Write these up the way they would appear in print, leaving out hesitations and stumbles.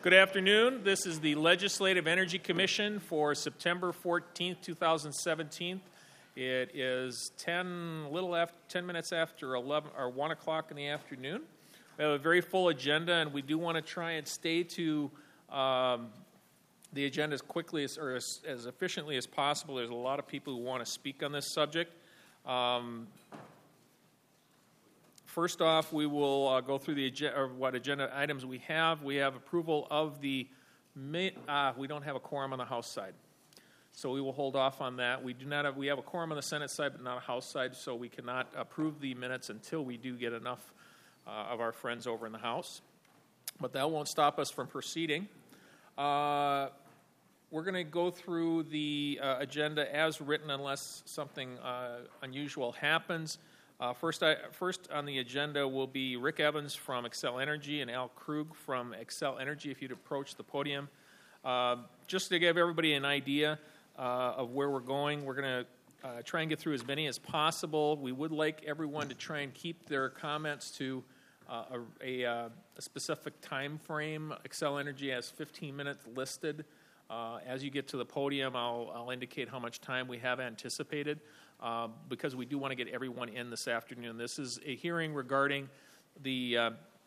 Good afternoon. This is the Legislative Energy Commission for September 14th, 2017. It is 10 minutes after 11 or 1 o'clock in the afternoon. We have a very full agenda, and we do want to try and stay to the agenda as quickly as efficiently as possible. There's a lot of people who want to speak on this subject. First off, we will go through what agenda items we have. We have approval of we don't have a quorum on the House side, so we will hold off on that. We have a quorum on the Senate side, but not a House side, so we cannot approve the minutes until we do get enough of our friends over in the House. But that won't stop us from proceeding. We're going to go through the agenda as written unless something unusual happens. First on the agenda will be Rick Evans from Xcel Energy and Al Krug from Xcel Energy, if you'd approach the podium. Just to give everybody an idea of where we're going, we're going to try and get through as many as possible. We would like everyone to try and keep their comments to a specific time frame. Xcel Energy has 15 minutes listed. As you get to the podium, I'll indicate how much time we have anticipated. Because we do want to get everyone in this afternoon. This is a hearing regarding the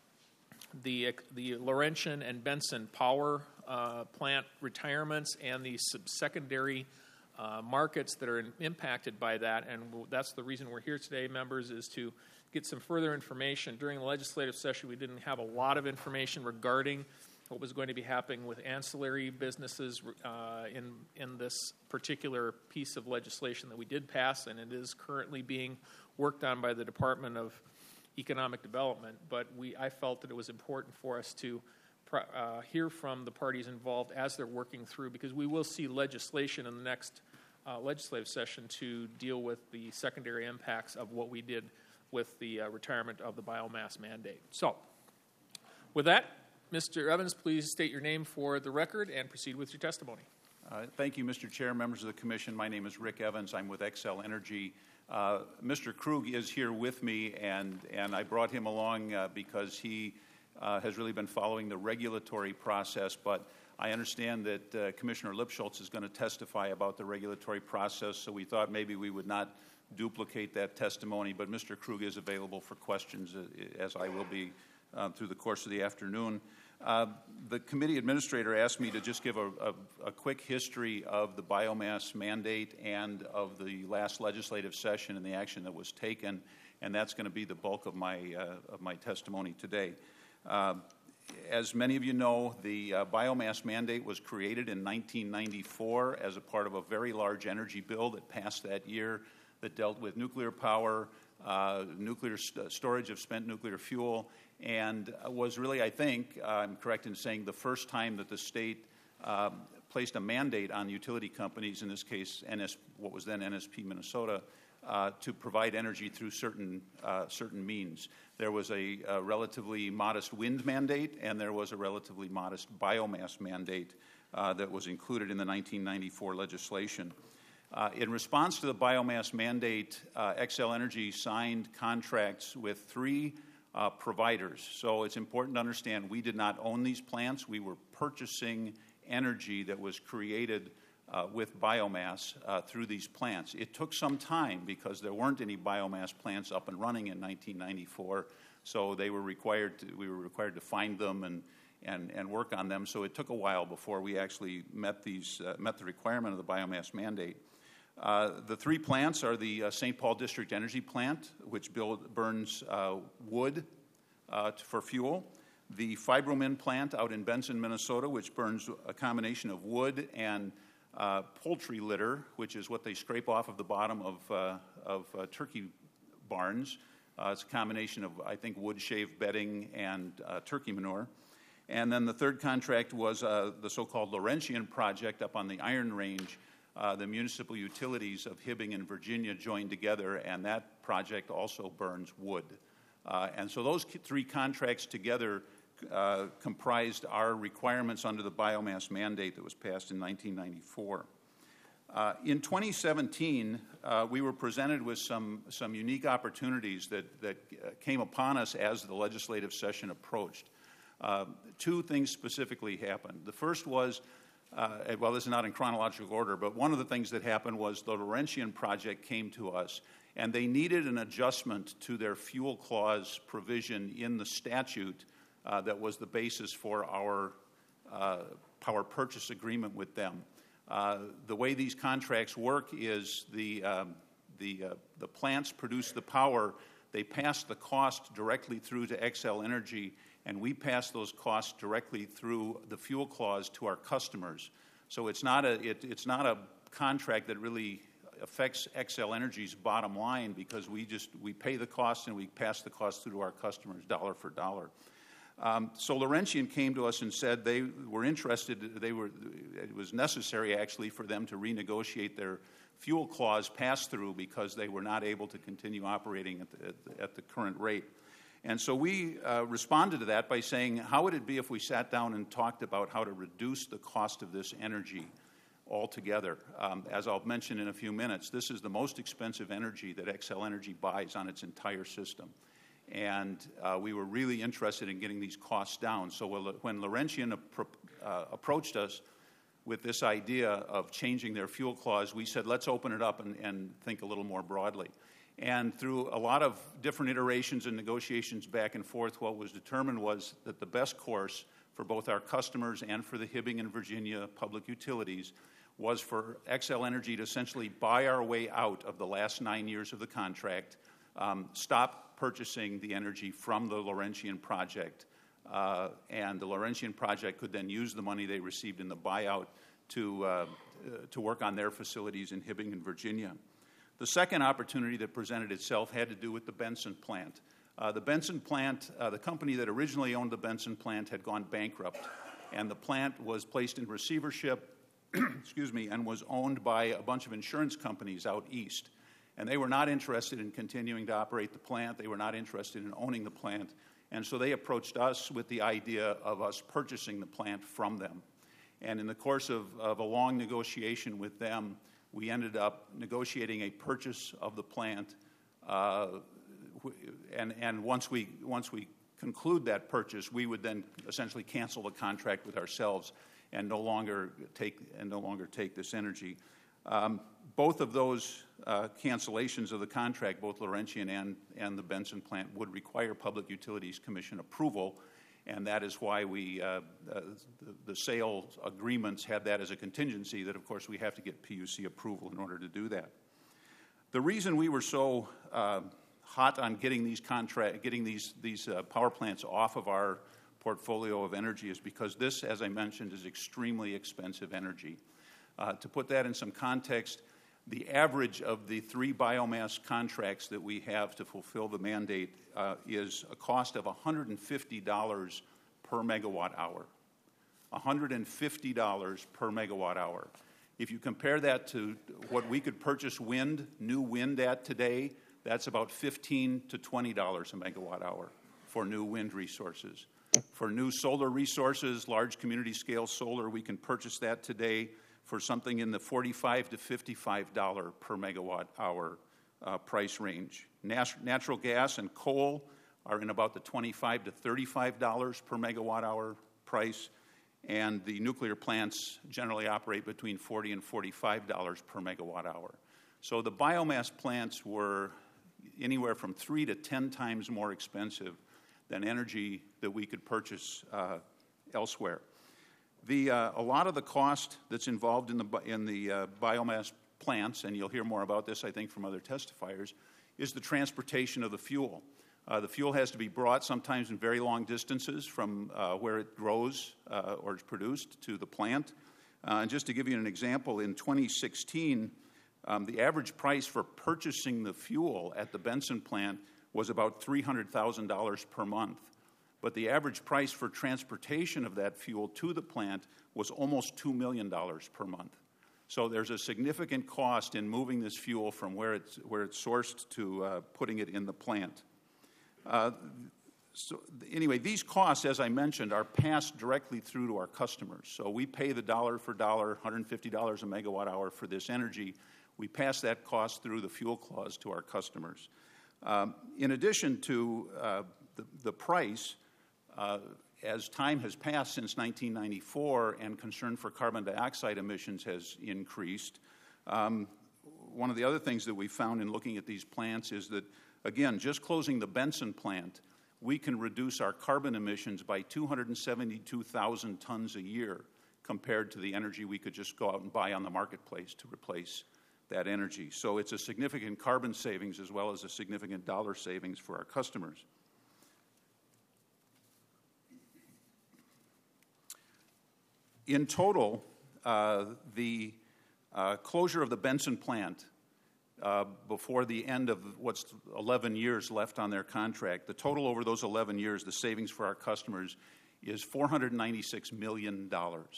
Laurentian and Benson power plant retirements and the secondary markets that are impacted by that. And that's the reason we're here today, members, is to get some further information. During the legislative session, we didn't have a lot of information regarding what was going to be happening with ancillary businesses in this particular piece of legislation that we did pass, and it is currently being worked on by the Department of Economic Development. But I felt that it was important for us to hear from the parties involved as they're working through, because we will see legislation in the next legislative session to deal with the secondary impacts of what we did with the retirement of the biomass mandate. So, with that, Mr. Evans, please state your name for the record and proceed with your testimony. Thank you, Mr. Chair, members of the Commission. My name is Rick Evans. I'm with Xcel Energy. Mr. Krug is here with me, and I brought him along because he has really been following the regulatory process, but I understand that Commissioner Lipschultz is going to testify about the regulatory process, so we thought maybe we would not duplicate that testimony, but Mr. Krug is available for questions, as I will be through the course of the afternoon. The committee administrator asked me to just give a quick history of the biomass mandate and of the last legislative session and the action that was taken, and that's going to be the bulk of my testimony today. As many of you know, the biomass mandate was created in 1994 as a part of a very large energy bill that passed that year that dealt with nuclear power, nuclear storage of spent nuclear fuel, and was really, I think, I'm correct in saying, the first time that the state placed a mandate on utility companies, in this case what was then NSP Minnesota, to provide energy through certain means. There was a relatively modest wind mandate, and there was a relatively modest biomass mandate that was included in the 1994 legislation. In response to the biomass mandate, Xcel Energy signed contracts with three providers. So it's important to understand we did not own these plants. We were purchasing energy that was created with biomass through these plants. It took some time because there weren't any biomass plants up and running in 1994, so we were required to find them and work on them. So it took a while before we actually met the requirement of the biomass mandate. The three plants are the St. Paul District Energy Plant, which burns wood for fuel, the Fibromin plant out in Benson, Minnesota, which burns a combination of wood and poultry litter, which is what they scrape off of the bottom of turkey barns. It's a combination of, I think, wood shave bedding and turkey manure. And then the third contract was the so-called Laurentian project up on the Iron Range. The municipal utilities of Hibbing and Virginia joined together, and that project also burns wood. And so those three contracts together comprised our requirements under the biomass mandate that was passed in 1994. In 2017, we were presented with some unique opportunities that came upon us as the legislative session approached. Two things specifically happened. The first was, well, this is not in chronological order, but one of the things that happened was the Laurentian project came to us, and they needed an adjustment to their fuel clause provision in the statute that was the basis for our power purchase agreement with them. The way these contracts work is the plants produce the power, they pass the cost directly through to Xcel Energy, and we pass those costs directly through the fuel clause to our customers. So it's not a contract that really affects Xcel Energy's bottom line, because we pay the cost and we pass the cost through to our customers dollar for dollar. So Laurentian came to us and said they were interested. It was necessary actually for them to renegotiate their fuel clause pass-through because they were not able to continue operating at the current rate. And so we responded to that by saying, how would it be if we sat down and talked about how to reduce the cost of this energy altogether? As I'll mention in a few minutes, this is the most expensive energy that Xcel Energy buys on its entire system. And we were really interested in getting these costs down. So when Laurentian approached us with this idea of changing their fuel clause, we said, let's open it up and think a little more broadly. And through a lot of different iterations and negotiations back and forth, what was determined was that the best course for both our customers and for the Hibbing and Virginia public utilities was for Xcel Energy to essentially buy our way out of the last 9 years of the contract, stop purchasing the energy from the Laurentian project, and the Laurentian project could then use the money they received in the buyout to work on their facilities in Hibbing and Virginia. The second opportunity that presented itself had to do with the Benson plant. The Benson plant, the company that originally owned the Benson plant had gone bankrupt, and the plant was placed in receivership and was owned by a bunch of insurance companies out east. And they were not interested in continuing to operate the plant. They were not interested in owning the plant. And so they approached us with the idea of us purchasing the plant from them. And in the course of a long negotiation with them, we ended up negotiating a purchase of the plant. And once we conclude that purchase, we would then essentially cancel the contract with ourselves and no longer take this energy. Both of those cancellations of the contract, both Laurentian and the Benson plant, would require Public Utilities Commission approval, and that is why the sales agreements had that as a contingency, that of course we have to get PUC approval in order to do that. The reason we were so hot on getting these power plants off of our portfolio of energy is because this, as I mentioned, is extremely expensive energy. To put that in some context, the average of the 3 biomass contracts that we have to fulfill the mandate is a cost of $150 per megawatt hour. $150 per megawatt hour. If you compare that to what we could purchase new wind at today, that's about $15 to $20 a megawatt hour for new wind resources. For new solar resources, large community scale solar, we can purchase that today for something in the $45 to $55 per megawatt hour price range. Natural gas and coal are in about the $25 to $35 per megawatt hour price, and the nuclear plants generally operate between $40 and $45 per megawatt hour. So the biomass plants were anywhere from 3 to 10 times more expensive than energy that we could purchase elsewhere. A lot of the cost that's involved in the biomass plants, and you'll hear more about this, I think, from other testifiers, is the transportation of the fuel. The fuel has to be brought sometimes in very long distances from where it grows or is produced to the plant. And just to give you an example, in 2016, the average price for purchasing the fuel at the Benson plant was about $300,000 per month. But the average price for transportation of that fuel to the plant was almost $2 million per month. So there's a significant cost in moving this fuel from where it's sourced to putting it in the plant. So anyway, these costs, as I mentioned, are passed directly through to our customers. So we pay the dollar for dollar, $150 a megawatt hour for this energy. We pass that cost through the fuel clause to our customers. In addition to the price, as time has passed since 1994 and concern for carbon dioxide emissions has increased, one of the other things that we found in looking at these plants is that, again, just closing the Benson plant, we can reduce our carbon emissions by 272,000 tons a year compared to the energy we could just go out and buy on the marketplace to replace that energy. So it's a significant carbon savings as well as a significant dollar savings for our customers. In total, the closure of the Benson plant before the end of what's 11 years left on their contract, the total over those 11 years, the savings for our customers is $496 million.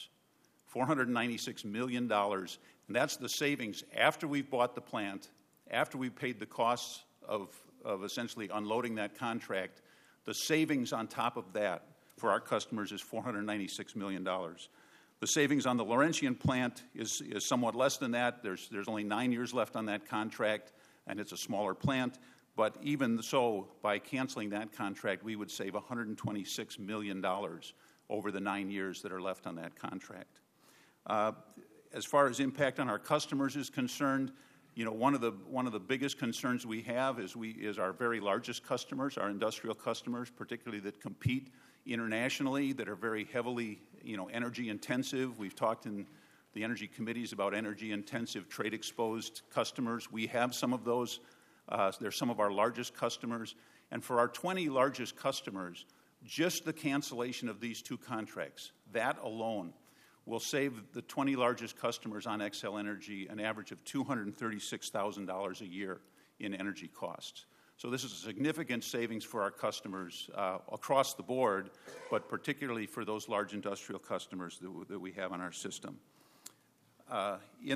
$496 million, and that's the savings after we've bought the plant, after we've paid the costs of essentially unloading that contract. The savings on top of that for our customers is $496 million. The savings on the Laurentian plant is somewhat less than that. There's only 9 years left on that contract, and it's a smaller plant. But even so, by canceling that contract, we would save $126 million over the 9 years that are left on that contract. As far as impact on our customers is concerned, you know, one of the biggest concerns we have is our very largest customers, our industrial customers, particularly that compete internationally, that are very heavily, you know, energy intensive. We've talked in the energy committees about energy intensive, trade exposed customers. We have some of those. They're some of our largest customers. And for our 20 largest customers, just the cancellation of these two contracts, that alone, will save the 20 largest customers on Xcel Energy an average of $236,000 a year in energy costs. So this is a significant savings for our customers across the board, but particularly for those large industrial customers that we have on our system. I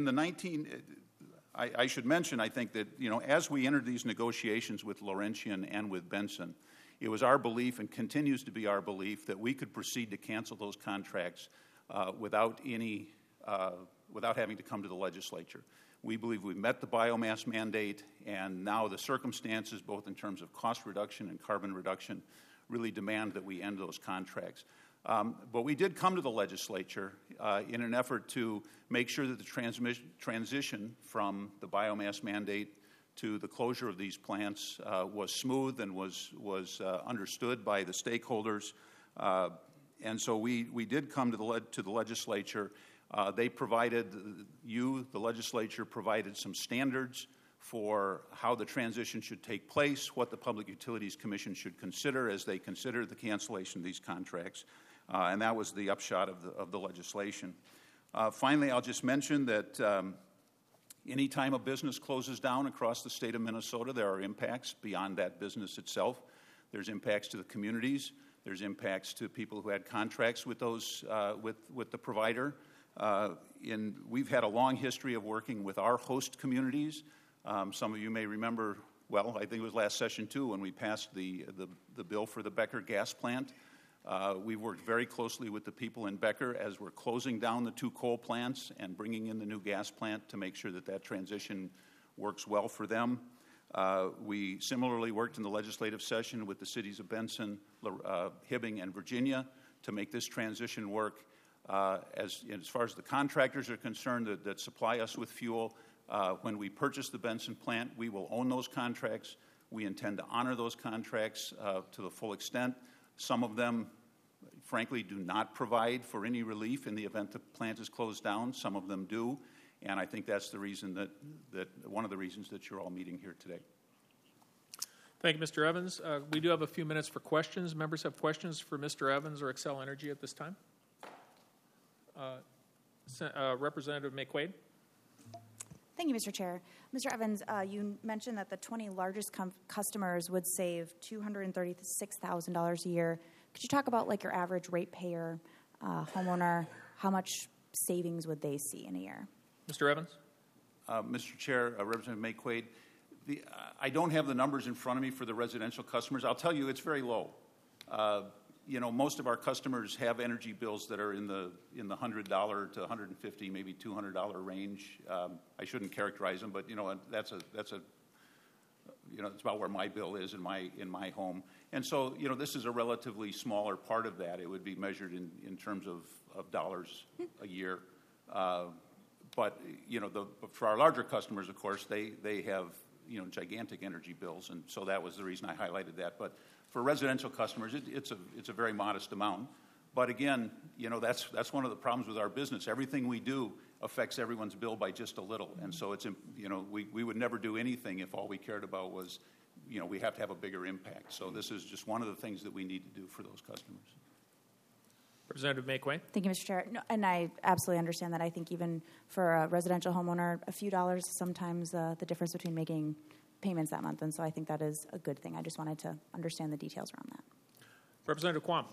should mention, I think, that, you know, as we entered these negotiations with Laurentian and with Benson, it was our belief and continues to be our belief that we could proceed to cancel those contracts without having to come to the legislature. We believe we've met the biomass mandate, and now the circumstances, both in terms of cost reduction and carbon reduction, really demand that we end those contracts. But we did come to the legislature in an effort to make sure that the transition from the biomass mandate to the closure of these plants was smooth and was understood by the stakeholders. And so we did come to the legislature. They provided, the legislature provided some standards for how the transition should take place, what the Public Utilities Commission should consider as they consider the cancellation of these contracts. And that was the upshot of the legislation. Finally, I'll just mention that any time a business closes down across the state of Minnesota, there are impacts beyond that business itself. There's impacts to the communities. There's impacts to people who had contracts with those with the provider. We've had a long history of working with our host communities. Some of you may remember, well, I think it was last session too, when we passed the bill for the Becker gas plant. We worked very closely with the people in Becker as we're closing down the two coal plants and bringing in the new gas plant to make sure that that transition works well for them. We similarly worked in the legislative session with the cities of Benson, Hibbing, and Virginia to make this transition work. As far as the contractors are concerned that supply us with fuel, when we purchase the Benson plant, we will own those contracts. We intend to honor those contracts to the full extent. Some of them, frankly, do not provide for any relief in the event the plant is closed down. Some of them do. And I think that's the reason that one of the reasons that you're all meeting here today. Thank you, Mr. Evans. We do have a few minutes for questions. Members have questions for Mr. Evans or Xcel Energy at this time? Representative McQuaid. Thank you, Mr. Chair. Mr. Evans, you mentioned that the 20 largest customers would save $236,000 a year. Could you talk about, like, your average ratepayer, homeowner? How much savings would they see in a year? Mr. Evans. Mr. Chair, Representative McQuaid, I don't have the numbers in front of me for the residential customers. I'll tell you it's very low. You know, most of our customers have energy bills that are in the $100 to $150, maybe $200 range. I shouldn't characterize them, but you know that's a it's about where my bill is in my home. And so, this is a relatively smaller part of that. It would be measured in terms of dollars a year. But, for our larger customers, of course, they have, gigantic energy bills. And so that was the reason I highlighted that. But for residential customers, it's a very modest amount. But again, that's one of the problems with our business. Everything we do affects everyone's bill by just a little. And so it's, we would never do anything if all we cared about was, we have to have a bigger impact. So this is just one of the things that we need to do for those customers. Representative McQuain. Thank you, Mr. Chair. No, and I absolutely understand that. I think even for a residential homeowner, a few dollars is sometimes the difference between making payments that month. And so I think that is a good thing. I just wanted to understand the details around that. Representative Quam.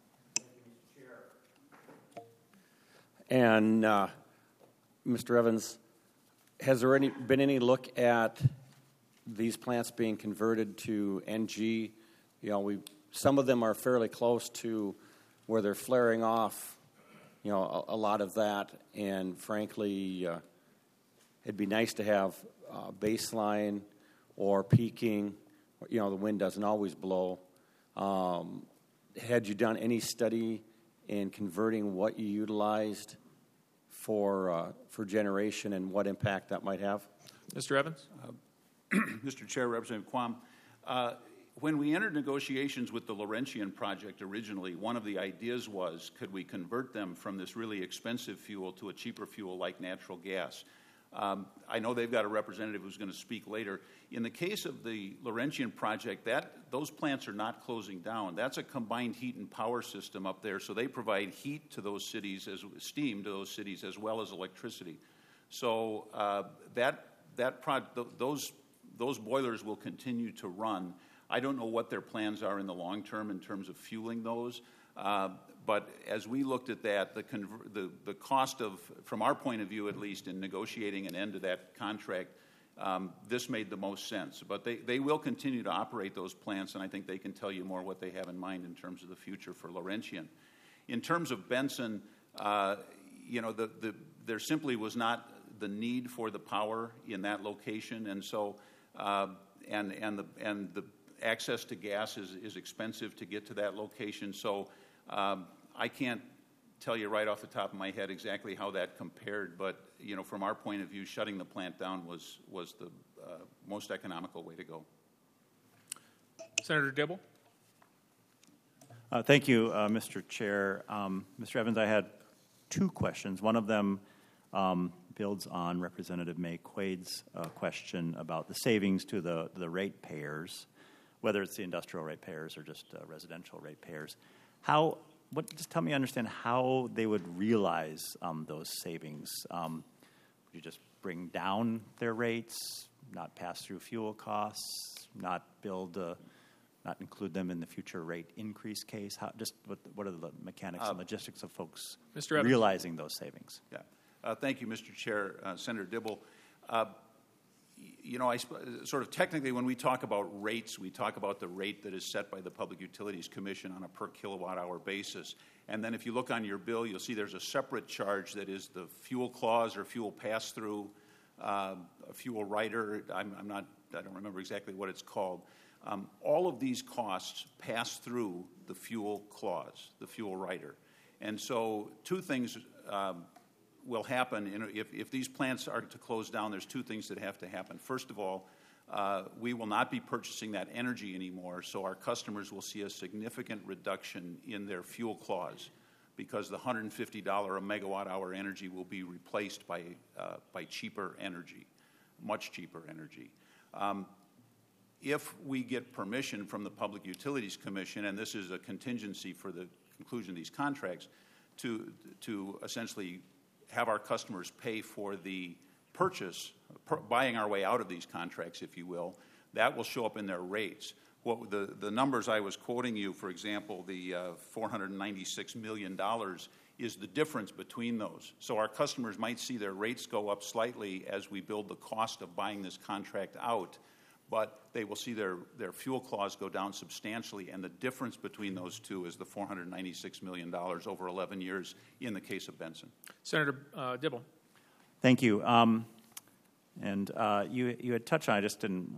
And Mr. Evans, has there been any look at these plants being converted to NG? Some of them are fairly close to where they're flaring off, a lot of that. And frankly, it'd be nice to have baseline or peaking. The wind doesn't always blow. Had you done any study in converting what you utilized for generation and what impact that might have? Mr. Evans? Mr. Chair, Representative Quam, when we entered negotiations with the Laurentian project originally, one of the ideas was, could we convert them from this really expensive fuel to a cheaper fuel like natural gas? I know they've got a representative who's going to speak later. In the case of the Laurentian project, those plants are not closing down. That's a combined heat and power system up there, so they provide heat to those cities, steam to those cities, as well as electricity. So those boilers will continue to run. I don't know what their plans are in the long term in terms of fueling those. But as we looked at that, the cost of, from our point of view at least, in negotiating an end to that contract, this made the most sense. But they will continue to operate those plants, and I think they can tell you more what they have in mind in terms of the future for Laurentian. In terms of Benson, there simply was not the need for the power in that location, and so and the access to gas is expensive to get to that location. So I can't tell you right off the top of my head exactly how that compared, but from our point of view, shutting the plant down was the most economical way to go. Senator Dibble. Thank you, Mr. Chair. Mr. Evans, I had two questions. One of them builds on Representative May-Quaid's question about the savings to the ratepayers, whether it's the industrial ratepayers or just residential ratepayers. Just help me understand how they would realize those savings. Would you just bring down their rates, not pass through fuel costs, not include them in the future rate increase case? What are the mechanics and logistics of folks realizing those savings? Yeah. Thank you, Mr. Chair. Senator Dibble. Sort of technically, when we talk about rates, we talk about the rate that is set by the Public Utilities Commission on a per kilowatt hour basis. And then if you look on your bill, you'll see there's a separate charge that is the fuel clause or fuel pass-through, a fuel rider. I don't remember exactly what it's called. All of these costs pass through the fuel clause, the fuel rider. And so two things will happen. If these plants are to close down, there's two things that have to happen. First of all, we will not be purchasing that energy anymore, so our customers will see a significant reduction in their fuel clause because the $150 a megawatt hour energy will be replaced by cheaper energy, much cheaper energy. If we get permission from the Public Utilities Commission, and this is a contingency for the conclusion of these contracts, to essentially have our customers pay for the purchase, buying our way out of these contracts, if you will, that will show up in their rates. What the numbers I was quoting you, for example, the $496 million is the difference between those. So our customers might see their rates go up slightly as we build the cost of buying this contract out, but they will see their fuel clause go down substantially, and the difference between those two is the $496 million over 11 years in the case of Benson. Senator Dibble. Thank you. And you had touched on, I just didn't write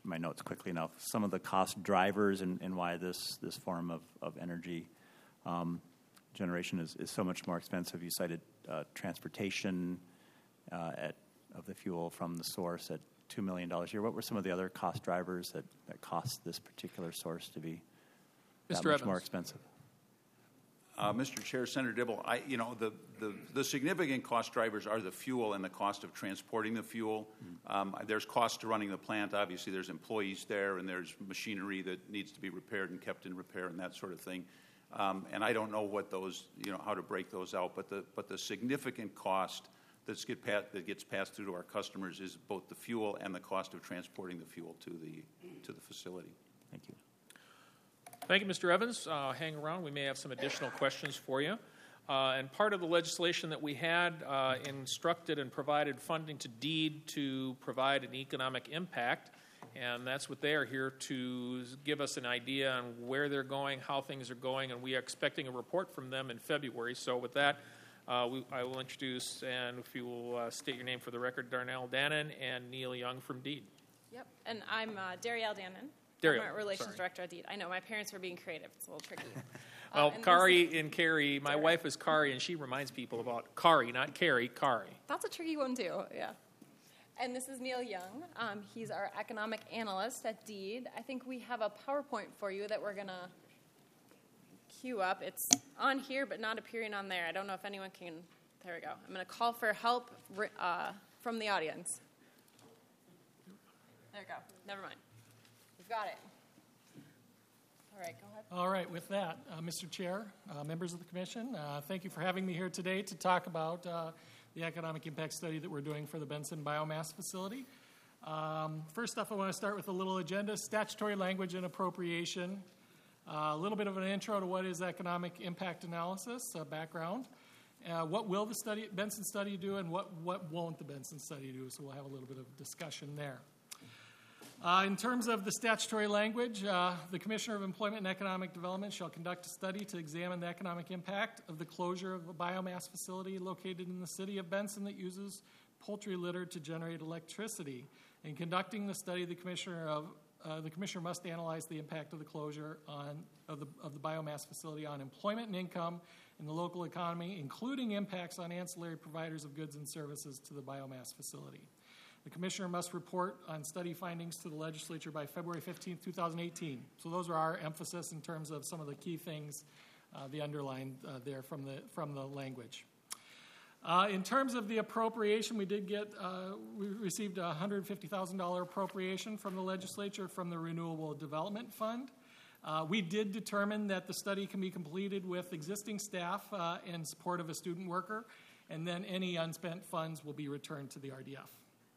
my notes quickly enough, some of the cost drivers and why this form of energy generation is so much more expensive. You cited transportation of the fuel from the source at $2 million a year. What were some of the other cost drivers that cost this particular source to be that Mr. much Evans. more expensive? Mr. Chair, Senator Dibble, the significant cost drivers are the fuel and the cost of transporting the fuel. There's cost to running the plant. Obviously, there's employees there, and there's machinery that needs to be repaired and kept in repair and that sort of thing. And I don't know what those, how to break those out. But the significant cost that gets passed through to our customers is both the fuel and the cost of transporting the fuel to the facility. Thank you. Thank you, Mr. Evans. Hang around. We may have some additional questions for you. And part of the legislation that we had instructed and provided funding to DEED to provide an economic impact, and that's what they are here to give us an idea on where they're going, how things are going, and we are expecting a report from them in February. So with that, I will introduce, and if you will state your name for the record, Darnell Dannon and Neil Young from DEED. Yep, and I'm Darielle Dannon, Darielle, Government Relations sorry. Director at DEED. I know, my parents were being creative. It's a little tricky. Well, and Kari and Carrie, my wife is Kari, and she reminds people about Kari, not Carrie, Kari. That's a tricky one, too, yeah. And this is Neil Young. He's our economic analyst at DEED. I think we have a PowerPoint for you that we're going to queue up. It's on here, but not appearing on there. I don't know if anyone can. There we go. I'm going to call for help from the audience. There we go. Never mind. We've got it. All right, go ahead. All right, with that, Mr. Chair, members of the Commission, thank you for having me here today to talk about the economic impact study that we're doing for the Benson Biomass Facility. First off, I want to start with a little agenda, statutory language and appropriation, a little bit of an intro to what is economic impact analysis, background. What will the Benson study do, and what won't the Benson study do? So we'll have a little bit of discussion there. In terms of the statutory language, the Commissioner of Employment and Economic Development shall conduct a study to examine the economic impact of the closure of a biomass facility located in the city of Benson that uses poultry litter to generate electricity. In conducting the study, the Commissioner must analyze the impact of the closure of the biomass facility on employment and income in the local economy, including impacts on ancillary providers of goods and services to the biomass facility. The Commissioner must report on study findings to the Legislature by February 15, 2018. So those are our emphasis in terms of some of the key things, the underlined there from the language. In terms of the appropriation, we received a $150,000 appropriation from the Legislature from the Renewable Development Fund. We did determine that the study can be completed with existing staff and support of a student worker, and then any unspent funds will be returned to the RDF.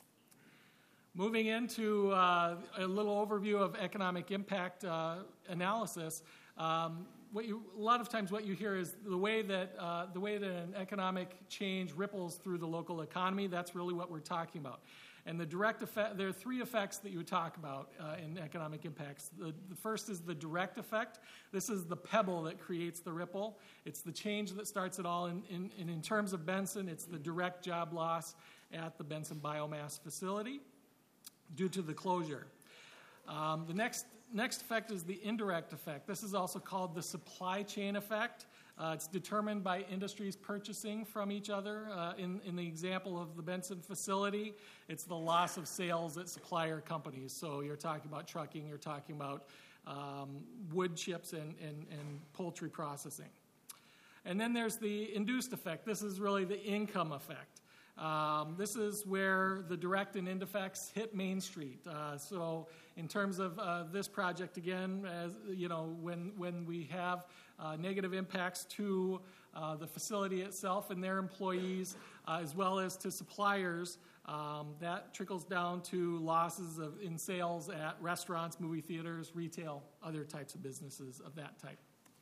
Moving into a little overview of economic impact analysis, a lot of times what you hear is the way that an economic change ripples through the local economy. That's really what we're talking about. And the direct effect, there are three effects that you would talk about in economic impacts. The first is the direct effect. This is the pebble that creates the ripple. It's the change that starts it all. And in terms of Benson, it's the direct job loss at the Benson Biomass Facility due to the closure. The next effect is the indirect effect. This is also called the supply chain effect. It's determined by industries purchasing from each other. In the example of the Benson facility, it's the loss of sales at supplier companies. So you're talking about trucking, you're talking about wood chips and poultry processing. And then there's the induced effect. This is really the income effect. This is where the direct and indirect effects hit Main Street. So in terms of this project, again, as you know, when we have negative impacts to the facility itself and their employees, as well as to suppliers, that trickles down to losses in sales at restaurants, movie theaters, retail, other types of businesses of that type.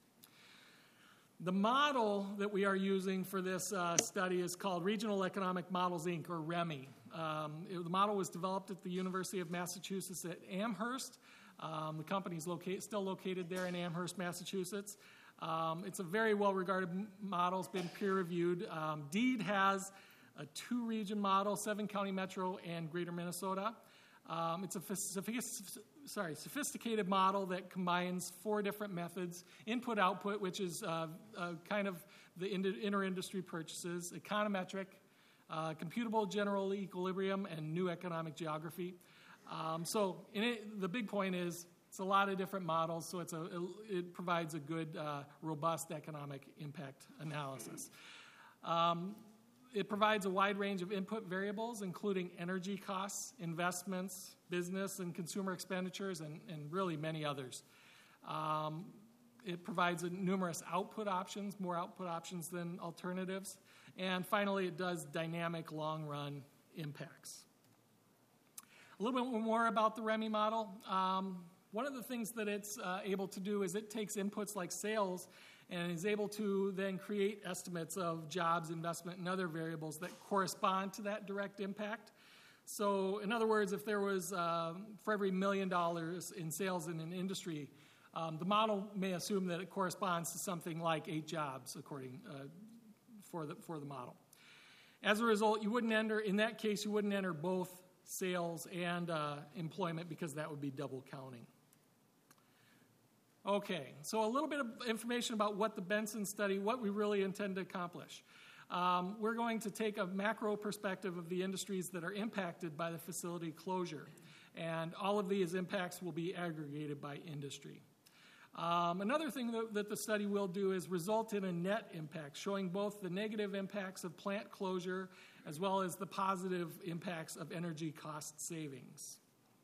The model that we are using for this study is called Regional Economic Models, Inc., or REMI. The model was developed at the University of Massachusetts at Amherst. The company is still located there in Amherst, Massachusetts. It's a very well-regarded model. It's been peer-reviewed. DEED has a two-region model, 7-county metro and greater Minnesota. It's a sophisticated model that combines 4 different methods: input-output, which is kind of the inter-industry purchases; econometric, computable general equilibrium, and new economic geography. So the big point is it's a lot of different models, so it provides a good, robust economic impact analysis. It provides a wide range of input variables, including energy costs, investments, business and consumer expenditures, and really many others. It provides numerous output options, more output options than alternatives. And finally, it does dynamic long-run impacts. A little bit more about the REMI model. One of the things that it's able to do is it takes inputs like sales and is able to then create estimates of jobs, investment, and other variables that correspond to that direct impact. So, in other words, if there was, for every $1 million in sales in an industry, the model may assume that it corresponds to something like 8 jobs, according for the model. As a result, you wouldn't enter both sales and employment, because that would be double counting. Okay, so a little bit of information about what the Benson study, what we really intend to accomplish. We're going to take a macro perspective of the industries that are impacted by the facility closure, and all of these impacts will be aggregated by industry. Another thing that the study will do is result in a net impact, showing both the negative impacts of plant closure as well as the positive impacts of energy cost savings.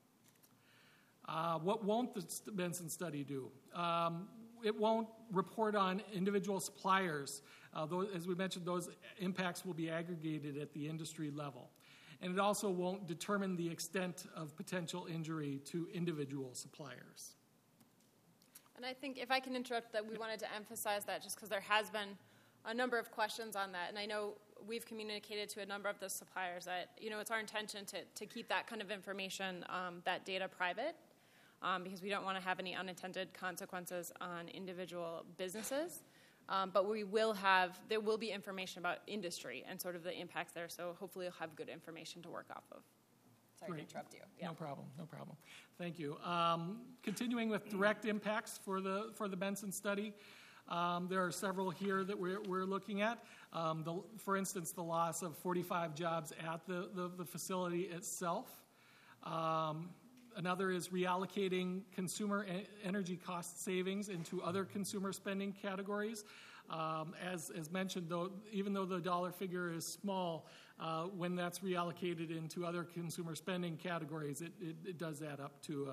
What won't the Benson study do? It won't report on individual suppliers. As we mentioned, those impacts will be aggregated at the industry level. And it also won't determine the extent of potential injury to individual suppliers. And I think, if I can interrupt, that we wanted to emphasize that just because there has been a number of questions on that. And I know we've communicated to a number of the suppliers that, it's our intention to keep that kind of information, that data private, because we don't want to have any unintended consequences on individual businesses. But there will be information about industry and sort of the impacts there. So hopefully you'll have good information to work off of. Sorry to interrupt you. Yeah. No problem. Thank you. Continuing with direct impacts for the Benson study, there are several here that we're looking at. For instance, the loss of 45 jobs at the facility itself. Another is reallocating consumer energy cost savings into other consumer spending categories. As mentioned, even though the dollar figure is small, when that's reallocated into other consumer spending categories, it does add up to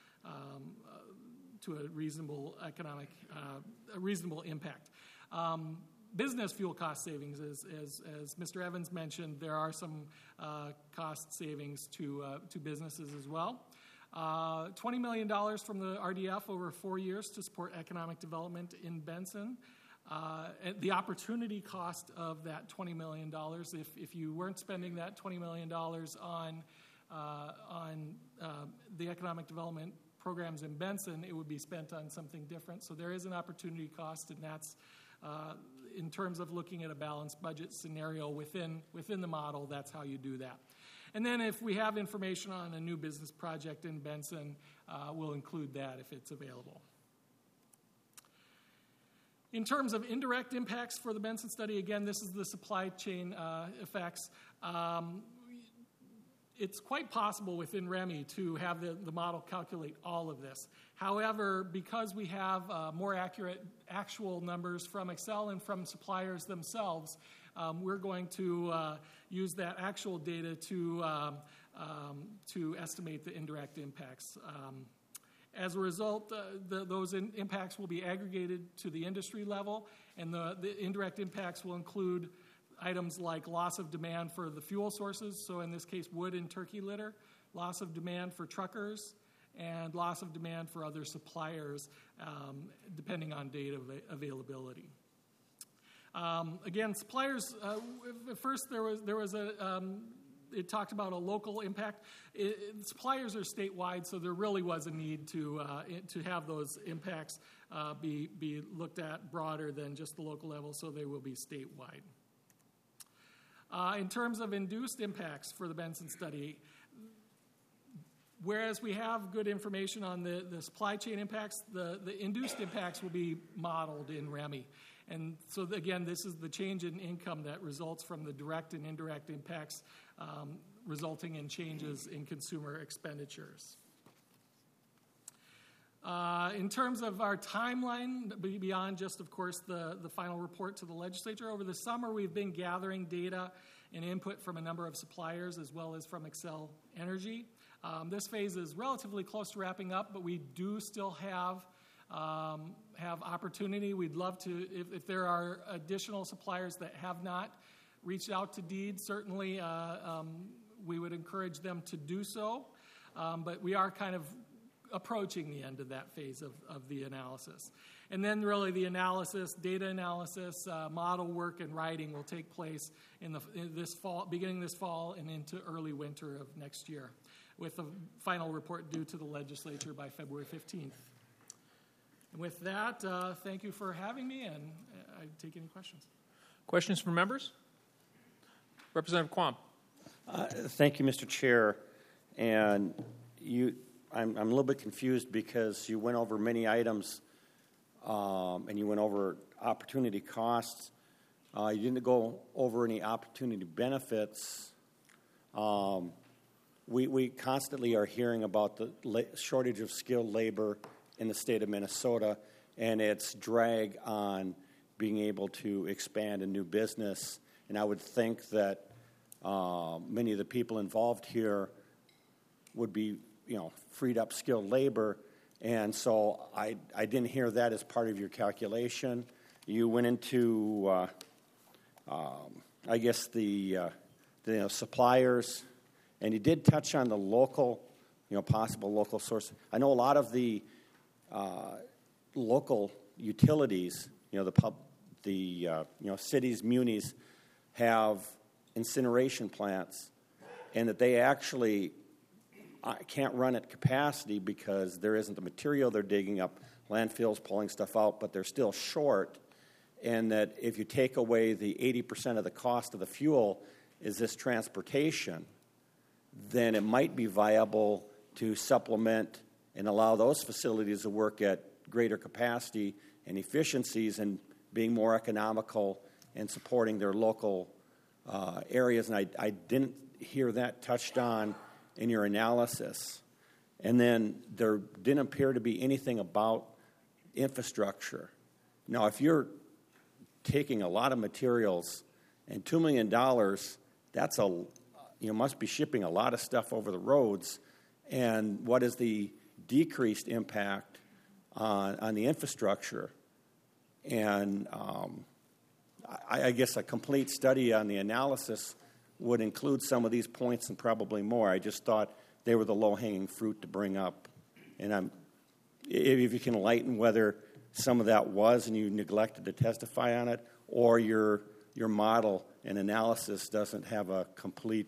a reasonable economic, a reasonable impact. Business fuel cost savings, as Mr. Evans mentioned, there are some cost savings to businesses as well. $20 million from the RDF over 4 years to support economic development in Benson. The opportunity cost of that $20 million, if you weren't spending that $20 million on the economic development programs in Benson, it would be spent on something different. So there is an opportunity cost, and that's in terms of looking at a balanced budget scenario within the model, that's how you do that. And then if we have information on a new business project in Benson, we'll include that if it's available. In terms of indirect impacts for the Benson study, again, this is the supply chain effects. It's quite possible within REMI to have the model calculate all of this. However, because we have more accurate actual numbers from Excel and from suppliers themselves, we're going to use that actual data to estimate the indirect impacts. As a result, those impacts will be aggregated to the industry level, and the indirect impacts will include items like loss of demand for the fuel sources, so in this case wood and turkey litter, loss of demand for truckers, and loss of demand for other suppliers, depending on data availability. Again, suppliers, first there was it talked about a local impact. Suppliers are statewide, so there really was a need to have those impacts be looked at broader than just the local level, so they will be statewide. In terms of induced impacts for the Benson study, Whereas we have good information on the supply chain impacts, the induced impacts will be modeled in REMI. And so, again, this is the change in income that results from the direct and indirect impacts resulting in changes in consumer expenditures. In terms of our timeline, beyond just, of course, the final report to the legislature, over the summer we've been gathering data and input from a number of suppliers as well as from Xcel Energy. This phase is relatively close to wrapping up, but we do still have opportunity. We'd love to, if there are additional suppliers that have not reached out to DEED, certainly we would encourage them to do so. But we are kind of approaching the end of that phase of the analysis. And then really the analysis, data analysis, model work and writing will take place in this fall, beginning this fall and into early winter of next year, with the final report due to the legislature by February 15th. And with that, thank you for having me, and I take any questions. Questions from members? Representative Quam. Thank you, Mr. Chair. And I'm a little bit confused because you went over many items and you went over opportunity costs. You didn't go over any opportunity benefits. We constantly are hearing about the shortage of skilled labor in the state of Minnesota and its drag on being able to expand a new business. And I would think that many of the people involved here would be, freed up skilled labor. And so I didn't hear that as part of your calculation. You went into, I guess, the suppliers, and you did touch on the local, possible local source. I know a lot of the local utilities, the cities, munis have incineration plants, and that they actually can't run at capacity because there isn't the material they're digging up, landfills pulling stuff out, but they're still short, and that if you take away the 80% of the cost of the fuel is this transportation, then it might be viable to supplement and allow those facilities to work at greater capacity and efficiencies and being more economical and supporting their local areas. And I didn't hear that touched on in your analysis. And then there didn't appear to be anything about infrastructure. Now, if you're taking a lot of materials and $2 million, that's must be shipping a lot of stuff over the roads. And what is the decreased impact on the infrastructure? And I guess a complete study on the analysis would include some of these points and probably more. I just thought they were the low-hanging fruit to bring up. And if you can enlighten whether some of that was and you neglected to testify on it, or your model and analysis doesn't have a complete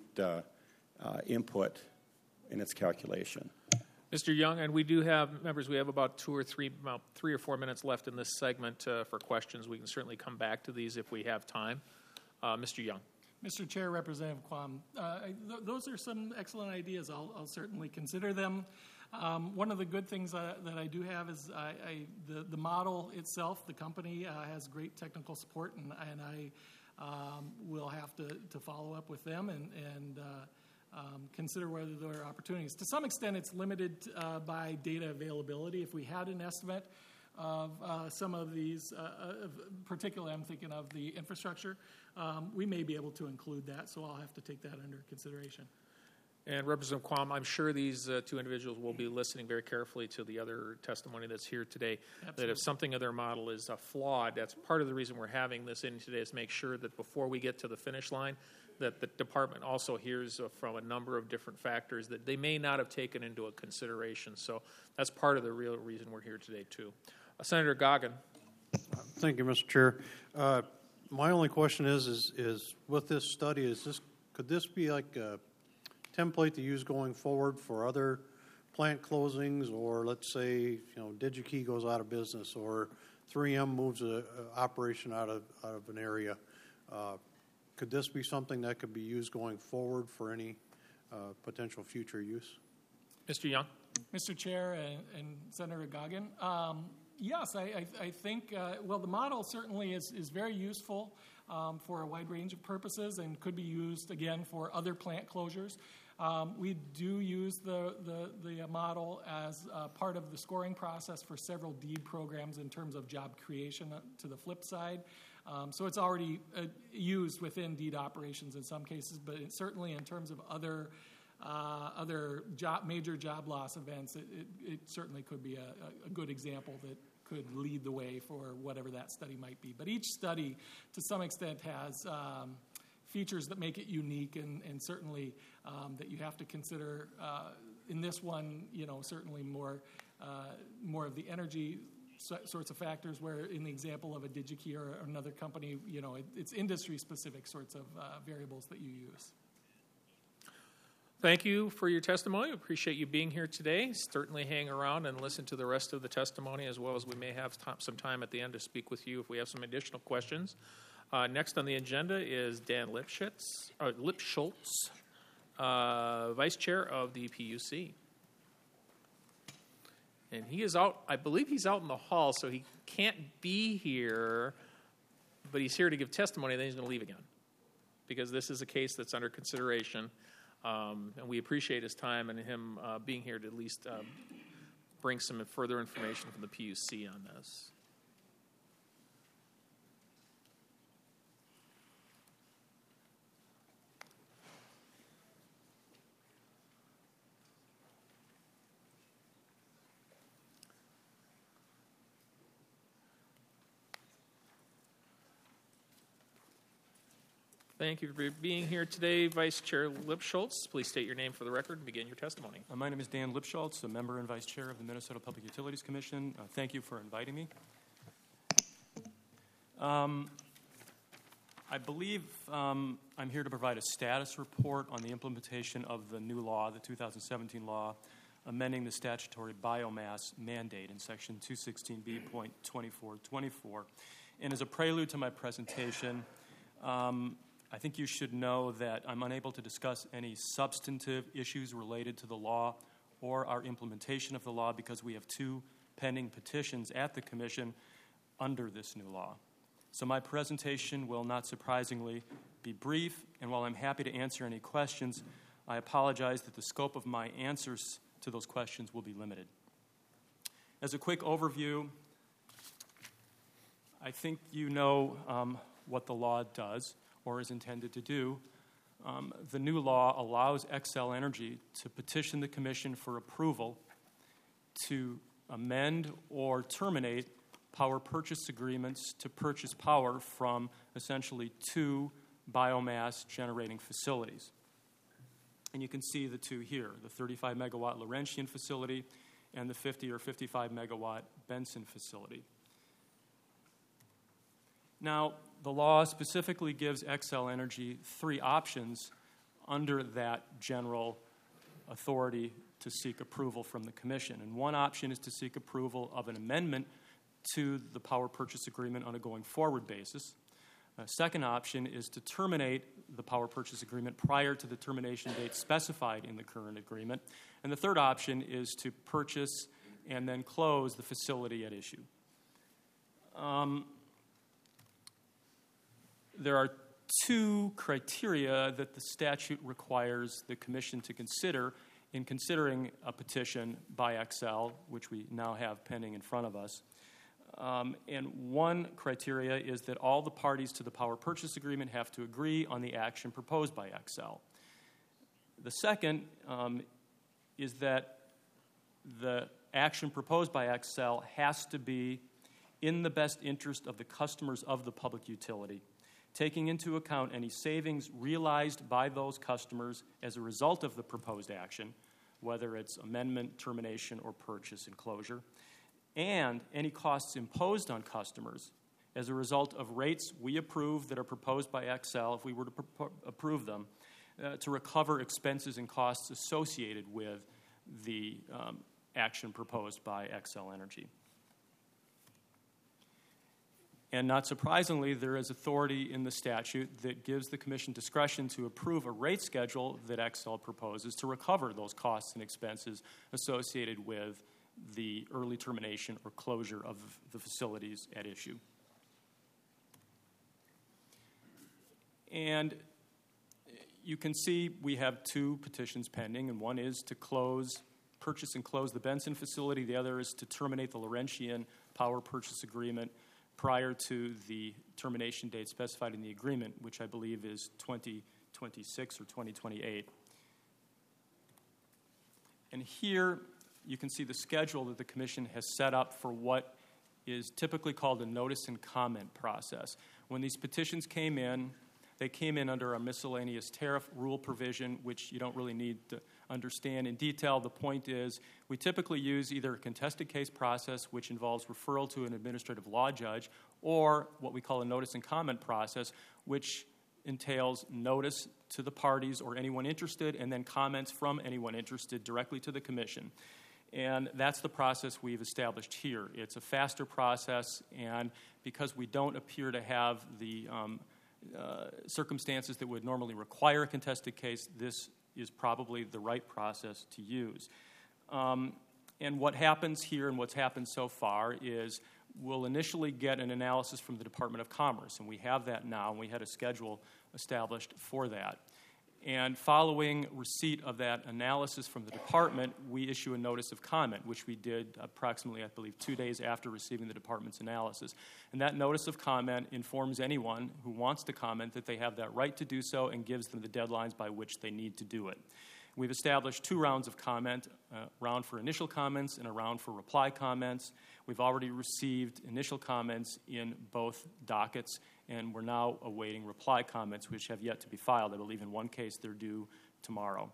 input in its calculation. Mr. Young, and we do have, members, we have about 3 or 4 minutes left in this segment for questions. We can certainly come back to these if we have time. Mr. Young. Mr. Chair, Representative Quam, those are some excellent ideas. I'll certainly consider them. One of the good things that I do have is the model itself. The company has great technical support, and I will have to follow up with them and consider whether there are opportunities. To some extent, it's limited by data availability. If we had an estimate of some of these, particularly I'm thinking of the infrastructure, we may be able to include that, so I'll have to take that under consideration. And Representative Quam, I'm sure these two individuals will be listening very carefully to the other testimony that's here today. Absolutely. That if something of their model is flawed, that's part of the reason we're having this in today, is make sure that before we get to the finish line, that the department also hears from a number of different factors that they may not have taken into a consideration. So that's part of the real reason we're here today, too. Senator Goggin. Thank you, Mr. Chair. My only question is with this study, could this be like a template to use going forward for other plant closings, or let's say DigiKey goes out of business, or 3M moves a operation out of an area? Could this be something that could be used going forward for any potential future use? Mr. Young? Mr. Chair and Senator Goggin, yes, I think, well, the model certainly is very useful for a wide range of purposes and could be used, again, for other plant closures. We do use the model as part of the scoring process for several DEED programs in terms of job creation to the flip side. So it's already used within DEED operations in some cases, but certainly in terms of other major job loss events, it certainly could be a good example that could lead the way for whatever that study might be. But each study, to some extent, has features that make it unique, and certainly that you have to consider. In this one, certainly more of the energy sorts of factors, where in the example of a DigiKey or another company, it's industry-specific sorts of variables that you use. Thank you for your testimony. Appreciate you being here today. Certainly hang around and listen to the rest of the testimony, as well as we may have some time at the end to speak with you if we have some additional questions. Next on the agenda is Dan Lipschultz, Vice Chair of the PUC. And he is out, I believe he's out in the hall, so he can't be here, but he's here to give testimony, then he's going to leave again, because this is a case that's under consideration. And we appreciate his time and him being here to at least bring some further information from the PUC on this. Thank you for being here today, Vice Chair Lipschultz. Please state your name for the record and begin your testimony. My name is Dan Lipschultz, a member and Vice Chair of the Minnesota Public Utilities Commission. Thank you for inviting me. I believe I'm here to provide a status report on the implementation of the new law, the 2017 law, amending the statutory biomass mandate in Section 216B.2424. And as a prelude to my presentation, I think you should know that I'm unable to discuss any substantive issues related to the law or our implementation of the law because we have two pending petitions at the Commission under this new law. So my presentation will, not surprisingly, be brief, and while I'm happy to answer any questions, I apologize that the scope of my answers to those questions will be limited. As a quick overview, I think you know what the law does or is intended to do. The new law allows Xcel Energy to petition the Commission for approval to amend or terminate power purchase agreements to purchase power from essentially two biomass generating facilities. And you can see the two here, the 35 megawatt Laurentian facility and the 50 or 55 megawatt Benson facility. Now, the law specifically gives Xcel Energy three options under that general authority to seek approval from the Commission. And one option is to seek approval of an amendment to the power purchase agreement on a going forward basis. A second option is to terminate the power purchase agreement prior to the termination date specified in the current agreement. And the third option is to purchase and then close the facility at issue. There are two criteria that the statute requires the Commission to consider in considering a petition by Xcel, which we now have pending in front of us. And one criteria is that all the parties to the power purchase agreement have to agree on the action proposed by Xcel. The second is that the action proposed by Xcel has to be in the best interest of the customers of the public utility, taking into account any savings realized by those customers as a result of the proposed action, whether it's amendment, termination, or purchase and closure, and any costs imposed on customers as a result of rates we approve that are proposed by Xcel, if we were to approve them, to recover expenses and costs associated with the action proposed by Xcel Energy. And not surprisingly, there is authority in the statute that gives the Commission discretion to approve a rate schedule that Xcel proposes to recover those costs and expenses associated with the early termination or closure of the facilities at issue. And you can see we have two petitions pending, and one is to purchase and close the Benson facility. The other is to terminate the Laurentian power purchase agreement prior to the termination date specified in the agreement, which I believe is 2026 or 2028. And here you can see the schedule that the Commission has set up for what is typically called a notice and comment process. When these petitions came in, they came in under a miscellaneous tariff rule provision, which you don't really need to understand in detail. The point is we typically use either a contested case process, which involves referral to an administrative law judge, or what we call a notice and comment process, which entails notice to the parties or anyone interested, and then comments from anyone interested directly to the Commission. And that's the process we've established here. It's a faster process, and because we don't appear to have the circumstances that would normally require a contested case, this is probably the right process to use. And what happens here and what's happened so far is we'll initially get an analysis from the Department of Commerce, and we have that now, and we had a schedule established for that. And following receipt of that analysis from the department, we issue a notice of comment, which we did approximately, I believe, 2 days after receiving the department's analysis. And that notice of comment informs anyone who wants to comment that they have that right to do so and gives them the deadlines by which they need to do it. We've established 2 rounds of comment, a round for initial comments and a round for reply comments. We've already received initial comments in both dockets, and we're now awaiting reply comments, which have yet to be filed. I believe in one case they're due tomorrow.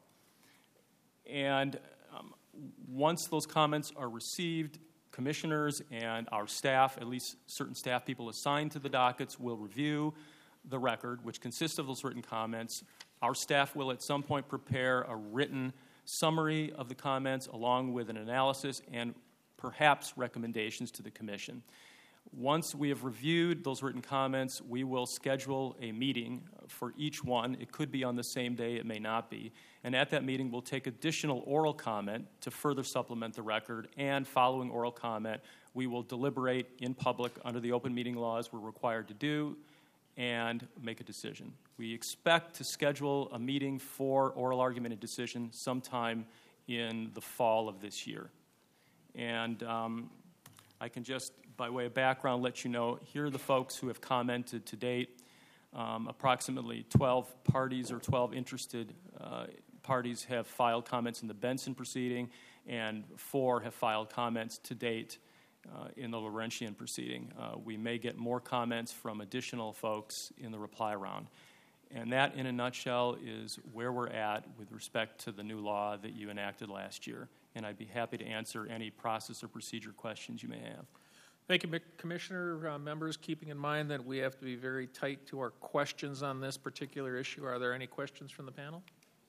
And once those comments are received, commissioners and our staff, at least certain staff people assigned to the dockets, will review the record, which consists of those written comments. Our staff will at some point prepare a written summary of the comments along with an analysis and perhaps recommendations to the Commission. Once we have reviewed those written comments, we will schedule a meeting for each one. It could be on the same day, it may not be. And at that meeting, we'll take additional oral comment to further supplement the record. And following oral comment, we will deliberate in public under the open meeting laws we're required to do and make a decision. We expect to schedule a meeting for oral argument and decision sometime in the fall of this year. And I can just, by way of background, let you know, here are the folks who have commented to date. Approximately 12 parties or 12 interested parties have filed comments in the Benson proceeding, and 4 have filed comments to date in the Laurentian proceeding. We may get more comments from additional folks in the reply round. And that, in a nutshell, is where we're at with respect to the new law that you enacted last year. And I'd be happy to answer any process or procedure questions you may have. Thank you, Commissioner. Members, keeping in mind that we have to be very tight to our questions on this particular issue, are there any questions from the panel?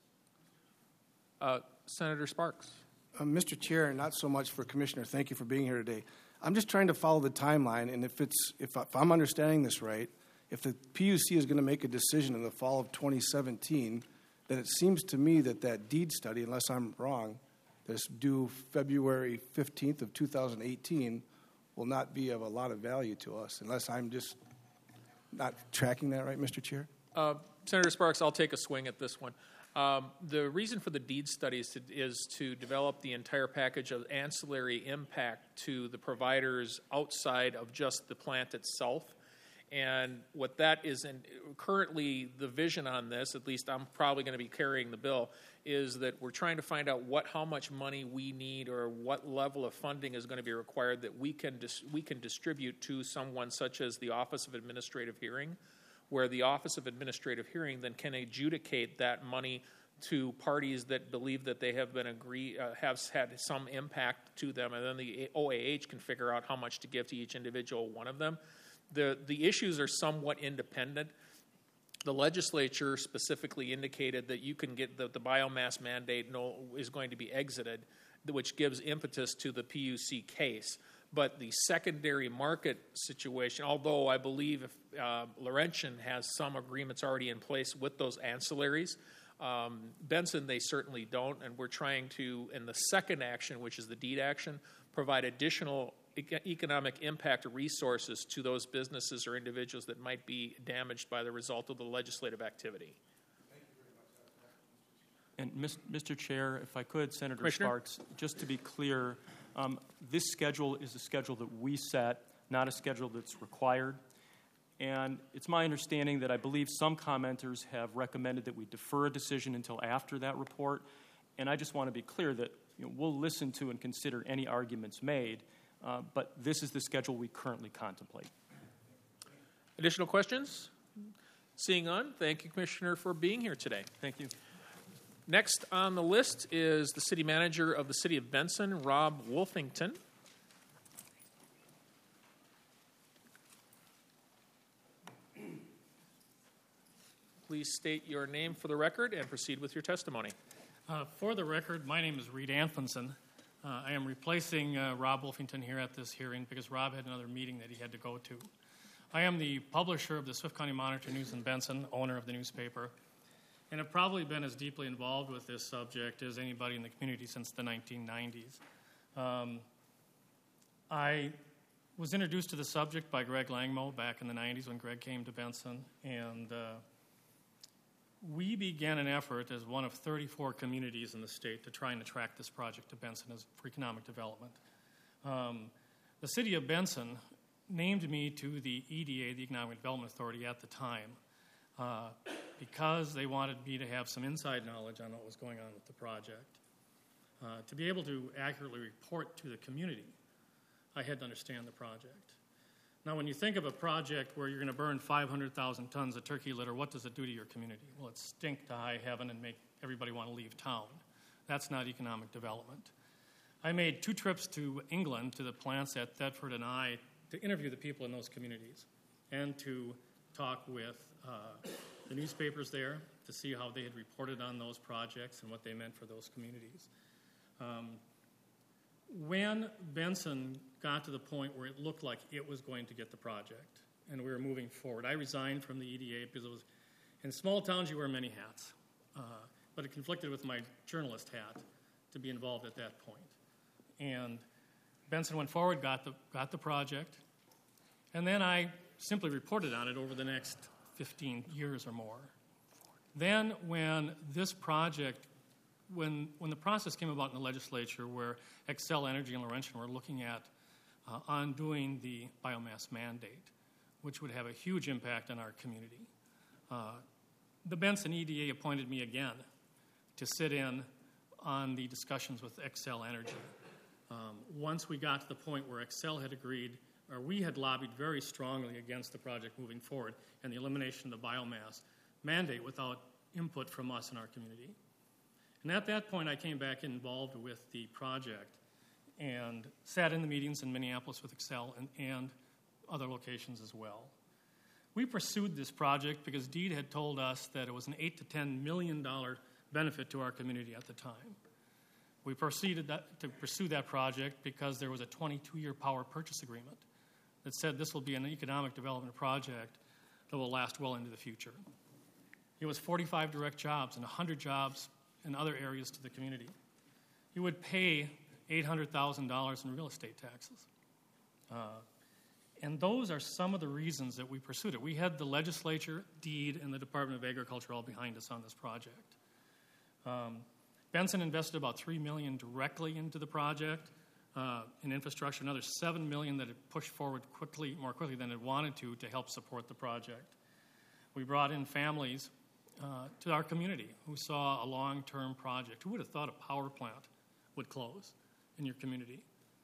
Senator Sparks. Mr. Chair, not so much for Commissioner. Thank you for being here today. I'm just trying to follow the timeline, and if I'm understanding this right, if the PUC is going to make a decision in the fall of 2017, then it seems to me that deed study, unless I'm wrong, that's due February 15th of 2018, will not be of a lot of value to us, unless I'm just not tracking that right, Mr. Chair? Senator Sparks, I'll take a swing at this one. The reason for the deed study is to develop the entire package of ancillary impact to the providers outside of just the plant itself. And what that is, and currently the vision on this, at least I'm probably going to be carrying the bill, is that we're trying to find out how much money we need or what level of funding is going to be required that we can distribute to someone such as the Office of Administrative Hearing, where the Office of Administrative Hearing then can adjudicate that money to parties that believe that they have been have had some impact to them, and then the OAH can figure out how much to give to each individual one of them. The issues are somewhat independent. The legislature specifically indicated that you can get the biomass mandate is going to be exited, which gives impetus to the PUC case. But the secondary market situation, although I believe if Laurentian has some agreements already in place with those ancillaries, Benson, they certainly don't, and we're trying to, in the second action, which is the deed action, provide additional economic impact resources to those businesses or individuals that might be damaged by the result of the legislative activity. And Mr. Chair, if I could, Senator Commissioner? Sparks, just to be clear, this schedule is a schedule that we set, not a schedule that's required. And it's my understanding that I believe some commenters have recommended that we defer a decision until after that report. And I just want to be clear that we'll listen to and consider any arguments made, but this is the schedule we currently contemplate. Additional questions? Seeing none, thank you, Commissioner, for being here today. Thank you. Next on the list is the City Manager of the City of Benson, Rob Wolfington. Please state your name for the record and proceed with your testimony. For the record, my name is Reed Anfinson. I am replacing Rob Wolfington here at this hearing because Rob had another meeting that he had to go to. I am the publisher of the Swift County Monitor News in Benson, owner of the newspaper, and have probably been as deeply involved with this subject as anybody in the community since the 1990s. I was introduced to the subject by Greg Langmo back in the 90s when Greg came to Benson, and we began an effort as one of 34 communities in the state to try and attract this project to Benson for economic development. The city of Benson named me to the EDA, the Economic Development Authority, at the time because they wanted me to have some inside knowledge on what was going on with the project. To be able to accurately report to the community, I had to understand the project. Now, when you think of a project where you're going to burn 500,000 tons of turkey litter, what does it do to your community? Well, it stink to high heaven and make everybody want to leave town. That's not economic development. I made 2 trips to England to the plants at Thetford and I to interview the people in those communities and to talk with the newspapers there to see how they had reported on those projects and what they meant for those communities. When Benson got to the point where it looked like it was going to get the project and we were moving forward, I resigned from the EDA because it was, in small towns you wear many hats, but it conflicted with my journalist hat to be involved at that point. And Benson went forward, got the project, and then I simply reported on it over the next 15 years or more. Then when this project, when the process came about in the legislature where Xcel Energy and Laurentian were looking at undoing the biomass mandate, which would have a huge impact on our community, the Benson EDA appointed me again to sit in on the discussions with Xcel Energy. Once we got to the point where Xcel had agreed, or we had lobbied very strongly against the project moving forward and the elimination of the biomass mandate without input from us in our community. And at that point, I came back involved with the project and sat in the meetings in Minneapolis with Xcel and other locations as well. We pursued this project because DEED had told us that it was an $8 to $10 million benefit to our community at the time. We proceeded to pursue that project because there was a 22-year power purchase agreement that said this will be an economic development project that will last well into the future. It was 45 direct jobs and 100 jobs in other areas to the community. You would pay $800,000 in real estate taxes. And those are some of the reasons that we pursued it. We had the legislature, DEED, and the Department of Agriculture all behind us on this project. Benson invested about $3 million directly into the project in infrastructure, another $7 million that it pushed forward more quickly than it wanted to help support the project. We brought in families to our community who saw a long-term project. Who would have thought a power plant would close in your community?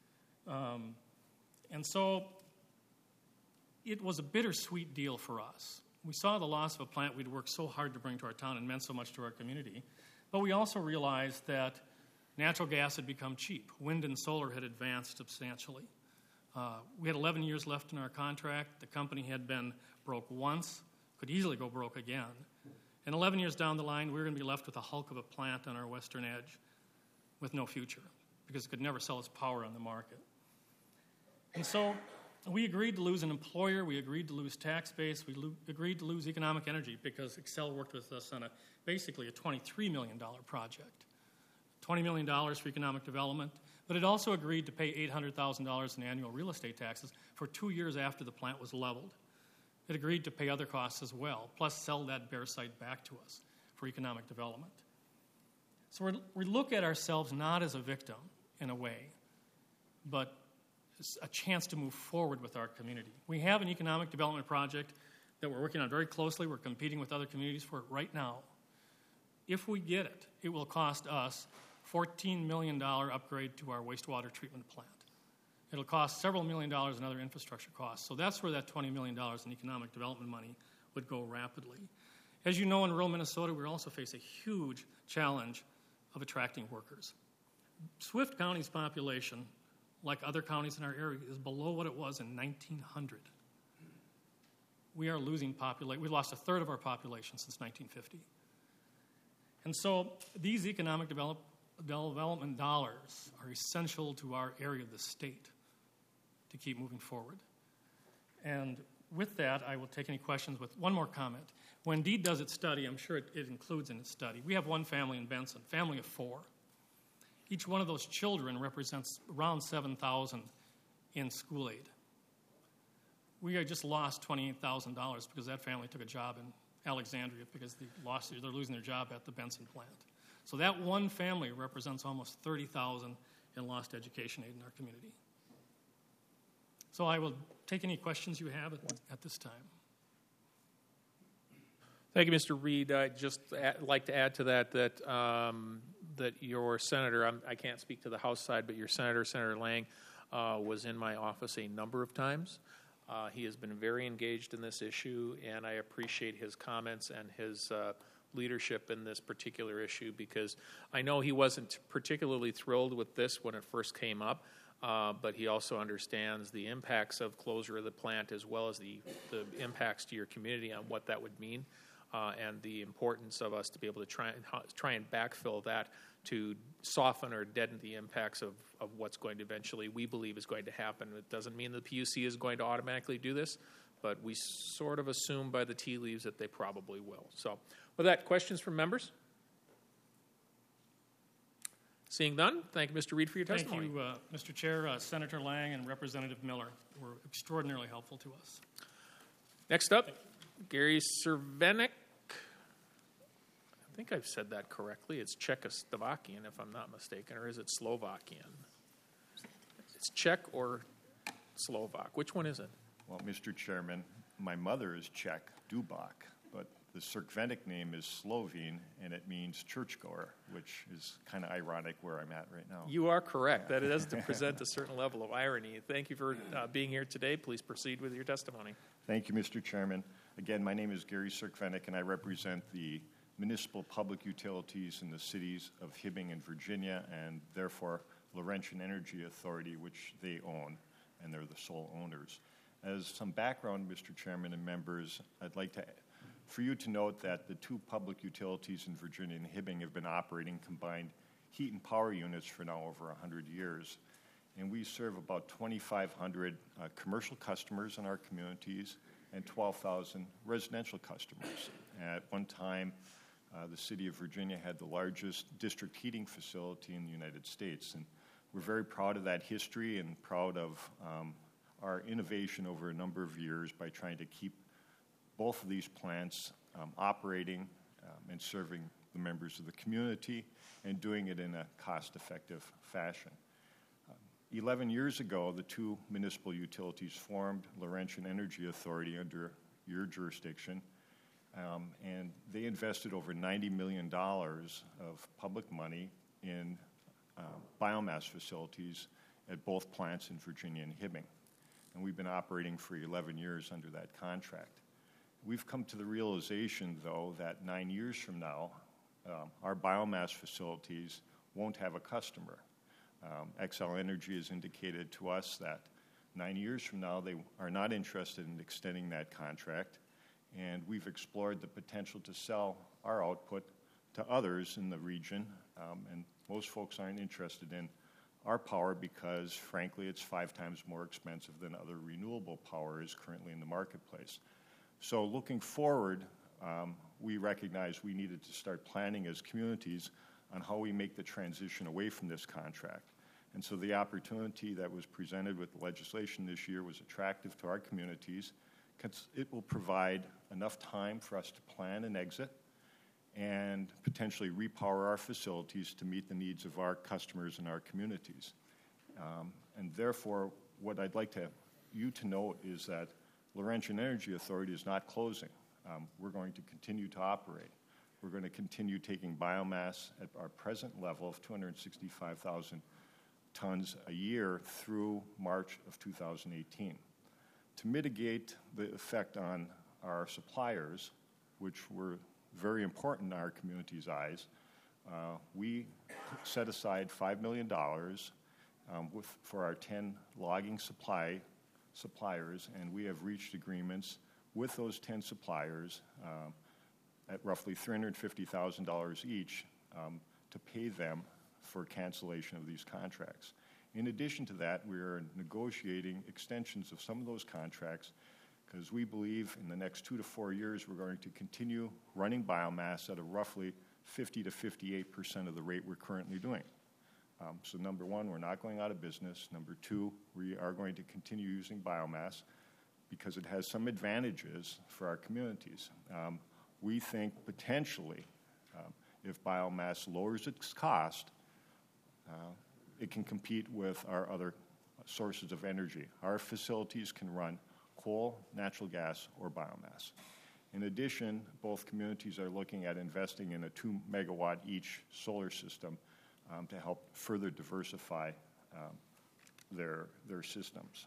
And so it was a bittersweet deal for us. We saw the loss of a plant we'd worked so hard to bring to our town and meant so much to our community. But we also realized that natural gas had become cheap. Wind and solar had advanced substantially. We had 11 years left in our contract. The company had been broke once, could easily go broke again. And 11 years down the line, we were going to be left with a hulk of a plant on our western edge with no future because it could never sell its power on the market. And so we agreed to lose an employer, we agreed to lose tax base, we agreed to lose economic energy because Excel worked with us on basically a $23 million project. $20 million for economic development, but it also agreed to pay $800,000 in annual real estate taxes for 2 years after the plant was leveled. It agreed to pay other costs as well, plus sell that bare site back to us for economic development. So we look at ourselves not as a victim in a way, but a chance to move forward with our community. We have an economic development project that we're working on very closely. We're competing with other communities for it right now. If we get it, it will cost us $14 million upgrade to our wastewater treatment plant. It'll cost several $1 million in other infrastructure costs. So that's where that $20 million in economic development money would go rapidly. As you know, in rural Minnesota, we also face a huge challenge of attracting workers. Swift County's population, like other counties in our area, is below what it was in 1900. We are losing population. We've lost a third of our population since 1950. And so these economic development dollars are essential to our area of the state to keep moving forward. And with that, I will take any questions with one more comment. When DEED does its study, I'm sure it includes in its study, we have one family in Benson, family of 4. Each one of those children represents around $7,000 in school aid. We had just lost $28,000 because that family took a job in Alexandria because they're losing their job at the Benson plant. So that one family represents almost $30,000 in lost education aid in our community. So I will take any questions you have at this time. Thank you, Mr. Reed. I'd just like to add to that that your senator, I can't speak to the House side, but your senator, Senator Lang, was in my office a number of times. He has been very engaged in this issue, and I appreciate his comments and his leadership in this particular issue because I know he wasn't particularly thrilled with this when it first came up, but he also understands the impacts of closure of the plant as well as the impacts to your community on what that would mean. And the importance of us to be able to try and backfill that to soften or deaden the impacts of what's going to eventually, we believe, is going to happen. It doesn't mean the PUC is going to automatically do this, but we sort of assume by the tea leaves that they probably will. So with that, questions from members? Seeing none, thank you, Mr. Reed, for your testimony. Thank you, Mr. Chair. Senator Lang and Representative Miller were extraordinarily helpful to us. Next up, Gary Cervenek. I think I've said that correctly. It's Czechoslovakian, if I'm not mistaken, or is it Slovakian? It's Czech or Slovak. Which one is it? Well, Mr. Chairman, my mother is Czech, Dubak, but the Cervenek name is Slovene, and it means churchgoer, which is kind of ironic where I'm at right now. You are correct. That does present a certain level of irony. Thank you for being here today. Please proceed with your testimony. Thank you, Mr. Chairman. Again, my name is Gary Cervenek, and I represent the municipal public utilities in the cities of Hibbing and Virginia, and therefore Laurentian Energy Authority, which they own, and they're the sole owners. As some background, Mr. Chairman and members, I'd like for you to note that the 2 public utilities in Virginia and Hibbing have been operating combined heat and power units for now over 100 years. And we serve about 2,500 commercial customers in our communities and 12,000 residential customers. At one time, the city of Virginia had the largest district heating facility in the United States. And we're very proud of that history and proud of our innovation over a number of years by trying to keep both of these plants operating and serving the members of the community and doing it in a cost-effective fashion. 11 years ago, the 2 municipal utilities formed Laurentian Energy Authority under your jurisdiction, and they invested over $90 million of public money in biomass facilities at both plants in Virginia and Hibbing. And we've been operating for 11 years under that contract. We've come to the realization, though, that 9 years from now, our biomass facilities won't have a customer. Xcel Energy has indicated to us that 9 years from now, they are not interested in extending that contract, and we've explored the potential to sell our output to others in the region, and most folks aren't interested in our power because, frankly, it's 5 times more expensive than other renewable power is currently in the marketplace. So looking forward, we recognized we needed to start planning as communities on how we make the transition away from this contract. And so the opportunity that was presented with the legislation this year was attractive to our communities because it will provide enough time for us to plan an exit and potentially repower our facilities to meet the needs of our customers and our communities. And therefore, what I'd like you to know is that Laurentian Energy Authority is not closing. We're going to continue to operate. We're going to continue taking biomass at our present level of 265,000 tons a year through March of 2018. To mitigate the effect on our suppliers, which were very important in our community's eyes, we set aside $5 million for our 10 logging suppliers, and we have reached agreements with those 10 suppliers at roughly $350,000 each to pay them for cancellation of these contracts. In addition to that, we are negotiating extensions of some of those contracts because we believe in the next 2 to 4 years we're going to continue running biomass at a roughly 50 to 58% of the rate we're currently doing. So number one, we're not going out of business. Number two, we are going to continue using biomass because it has some advantages for our communities. We think potentially if biomass lowers its cost, it can compete with our other sources of energy. Our facilities can run coal, natural gas, or biomass. In addition, both communities are looking at investing in a 2 megawatt each solar system to help further diversify their systems.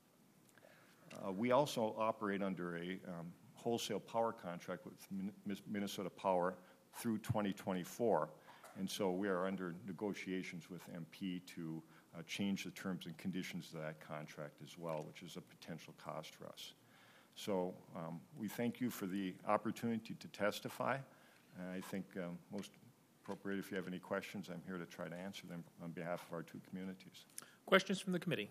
We also operate under a wholesale power contract with Minnesota Power through 2024. And so we are under negotiations with MP to change the terms and conditions of that contract as well, which is a potential cost for us. So we thank you for the opportunity to testify. I think most appropriate, if you have any questions, I'm here to try to answer them on behalf of our two communities. Questions from the committee?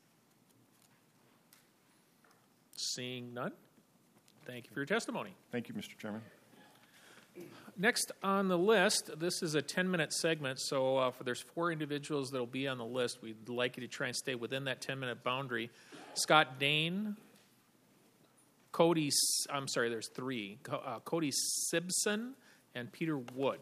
Seeing none, thank you for your testimony. Thank you, Mr. Chairman. Next on the list, this is a 10-minute segment, so there's 4 individuals that will be on the list. We'd like you to try and stay within that 10-minute boundary. Scott Dane, there's 3. Cody Sibson and Peter Wood.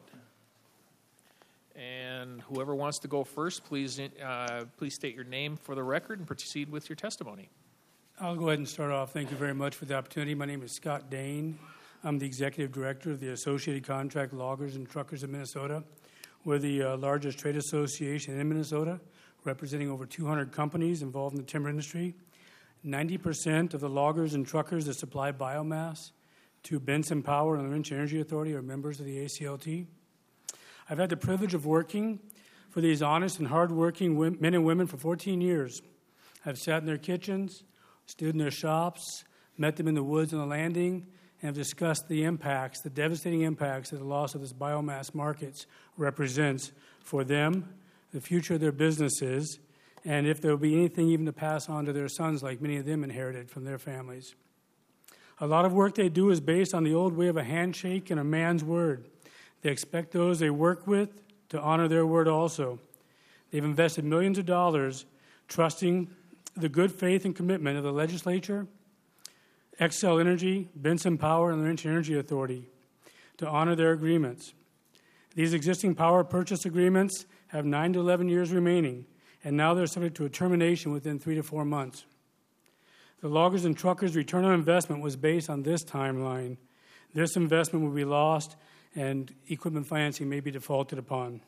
And whoever wants to go first, please state your name for the record and proceed with your testimony. I'll go ahead and start off. Thank you very much for the opportunity. My name is Scott Dane. I'm the executive director of the Associated Contract Loggers and Truckers of Minnesota. We're the largest trade association in Minnesota, representing over 200 companies involved in the timber industry. 90% of the loggers and truckers that supply biomass to Benson Power and the Laurentian Energy Authority are members of the ACLT. I've had the privilege of working for these honest and hardworking men and women for 14 years. I've sat in their kitchens, stood in their shops, met them in the woods on the landing, and have discussed the impacts, the devastating impacts that the loss of this biomass markets represents for them, the future of their businesses, and if there will be anything even to pass on to their sons like many of them inherited from their families. A lot of work they do is based on the old way of a handshake and a man's word. They expect those they work with to honor their word also. They've invested millions of dollars trusting the good faith and commitment of the legislature, Xcel Energy, Benson Power, and the Laurentian Energy Authority to honor their agreements. These existing power purchase agreements have 9 to 11 years remaining, and now they're subject to a termination within 3 to 4 months. The loggers and truckers' return on investment was based on this timeline. This investment will be lost, and equipment financing may be defaulted upon.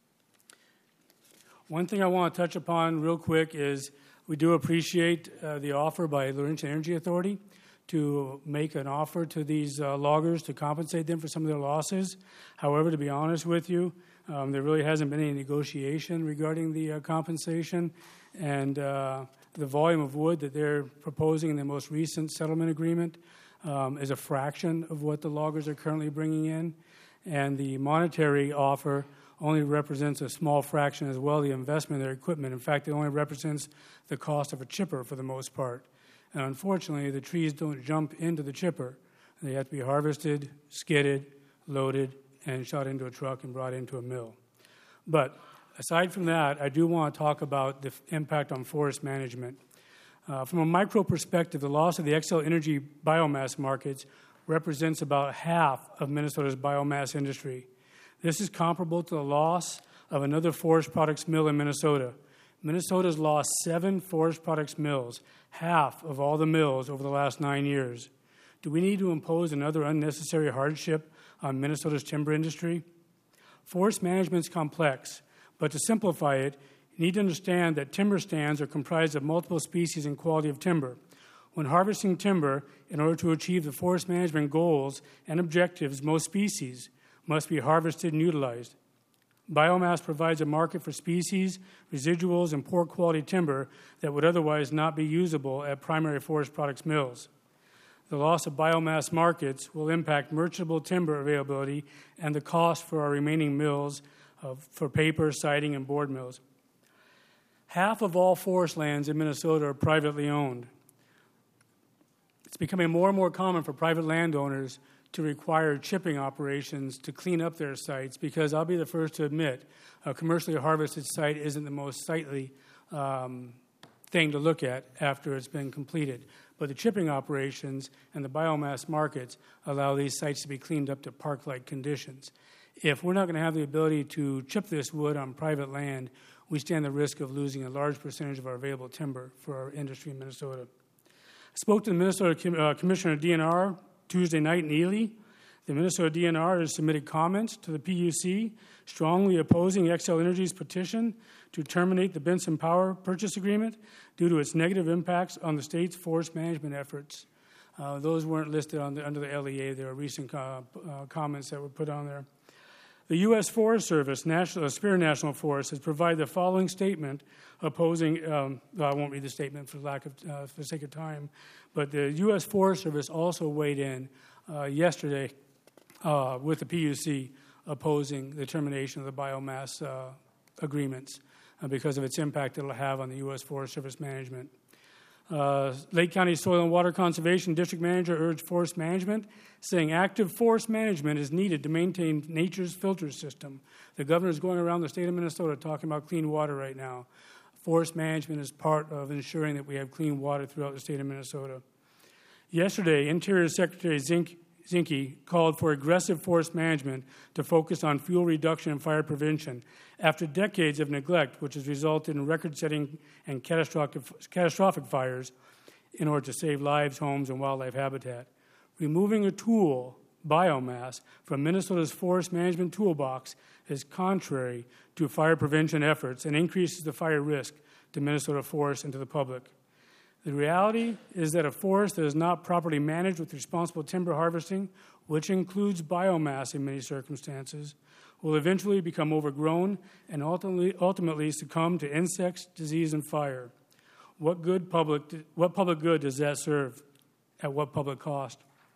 One thing I want to touch upon real quick is we do appreciate the offer by Laurentian Energy Authority to make an offer to these loggers to compensate them for some of their losses. However, to be honest with you, there really hasn't been any negotiation regarding the compensation, and the volume of wood that they're proposing in the most recent settlement agreement is a fraction of what the loggers are currently bringing in, and the monetary offer only represents a small fraction as well of the investment in their equipment. In fact, it only represents the cost of a chipper for the most part. And unfortunately, the trees don't jump into the chipper. They have to be harvested, skidded, loaded, and shot into a truck and brought into a mill. But aside from that, I do want to talk about the impact on forest management. From a micro perspective, the loss of the Xcel Energy biomass markets represents about half of Minnesota's biomass industry. This is comparable to the loss of another forest products mill in Minnesota. Minnesota's lost 7 forest products mills, half of all the mills over the last 9 years. Do we need to impose another unnecessary hardship on Minnesota's timber industry? Forest management is complex, but to simplify it, you need to understand that timber stands are comprised of multiple species and quality of timber. When harvesting timber, in order to achieve the forest management goals and objectives, most species must be harvested and utilized. Biomass provides a market for species, residuals, and poor quality timber that would otherwise not be usable at primary forest products mills. The loss of biomass markets will impact merchantable timber availability and the cost for our remaining mills for paper, siding, and board mills. Half of all forest lands in Minnesota are privately owned. It's becoming more and more common for private landowners to require chipping operations to clean up their sites because I'll be the first to admit a commercially harvested site isn't the most sightly thing to look at after it's been completed. But the chipping operations and the biomass markets allow these sites to be cleaned up to park-like conditions. If we're not going to have the ability to chip this wood on private land, we stand the risk of losing a large percentage of our available timber for our industry in Minnesota. I spoke to the Minnesota Commissioner of DNR Tuesday night in Ely. The Minnesota DNR has submitted comments to the PUC strongly opposing Xcel Energy's petition to terminate the Benson Power purchase agreement due to its negative impacts on the state's forest management efforts. Those weren't listed under the LEA. There are recent comments that were put on there. The U.S. Forest Service, Superior National Forest, has provided the following statement opposing, I won't read the statement for the sake of time, but the U.S. Forest Service also weighed in yesterday with the PUC opposing the termination of the biomass agreements because of its impact it will have on the U.S. Forest Service management. Lake County Soil and Water Conservation District Manager urged forest management, saying active forest management is needed to maintain nature's filter system. The governor is going around the state of Minnesota talking about clean water right now. Forest management is part of ensuring that we have clean water throughout the state of Minnesota. Yesterday, Interior Secretary Zinke called for aggressive forest management to focus on fuel reduction and fire prevention after decades of neglect, which has resulted in record-setting and catastrophic fires in order to save lives, homes, and wildlife habitat. Removing a tool, biomass, from Minnesota's forest management toolbox is contrary to fire prevention efforts and increases the fire risk to Minnesota forests and to the public. The reality is that a forest that is not properly managed with responsible timber harvesting, which includes biomass in many circumstances, will eventually become overgrown and ultimately succumb to insects, disease, and fire. What public good does that serve? At what public cost?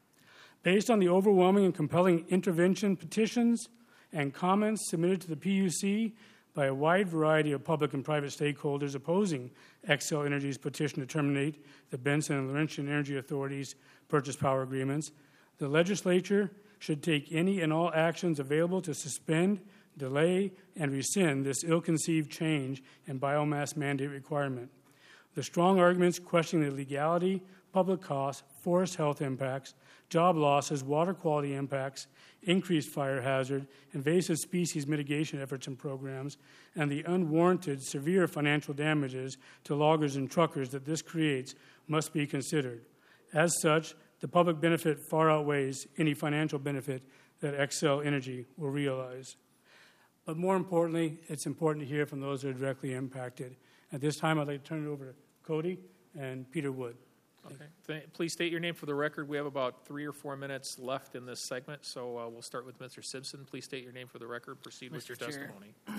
Based on the overwhelming and compelling intervention petitions and comments submitted to the PUC by a wide variety of public and private stakeholders opposing Xcel Energy's petition to terminate the Benson and Laurentian Energy Authority's purchase power agreements, the legislature should take any and all actions available to suspend, delay, and rescind this ill-conceived change in biomass mandate requirement. The strong arguments questioning the legality, public costs, forest health impacts, job losses, water quality impacts, increased fire hazard, invasive species mitigation efforts and programs, and the unwarranted severe financial damages to loggers and truckers that this creates must be considered. As such, the public benefit far outweighs any financial benefit that Xcel Energy will realize. But more importantly, it's important to hear from those that are directly impacted. At this time, I'd like to turn it over to Cody and Peter Wood. Okay. Please state your name for the record. We have about 3 or 4 minutes left in this segment, so we'll start with Mr. Simpson. Please state your name for the record. Proceed with your testimony. Yes,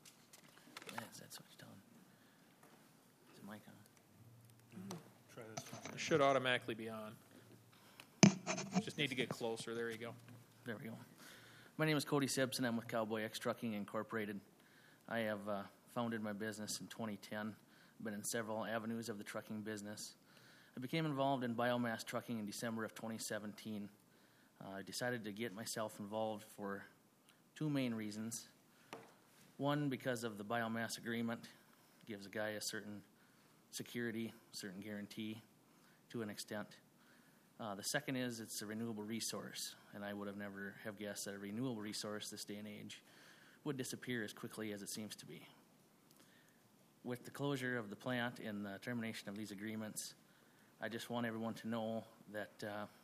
that's what you're telling. Is the mic on? It should automatically be on. Just need to get closer. There you go. There we go. My name is Cody Simpson. I'm with Cowboy X Trucking Incorporated. I have founded my business in 2010. I've been in several avenues of the trucking business. I became involved in biomass trucking in December of 2017. I decided to get myself involved for two main reasons. One, because of the biomass agreement. It gives a guy a certain security, certain guarantee to an extent. The second is it's a renewable resource, and I would have never have guessed that a renewable resource this day and age would disappear as quickly as it seems to be. With the closure of the plant and the termination of these agreements, I just want everyone to know that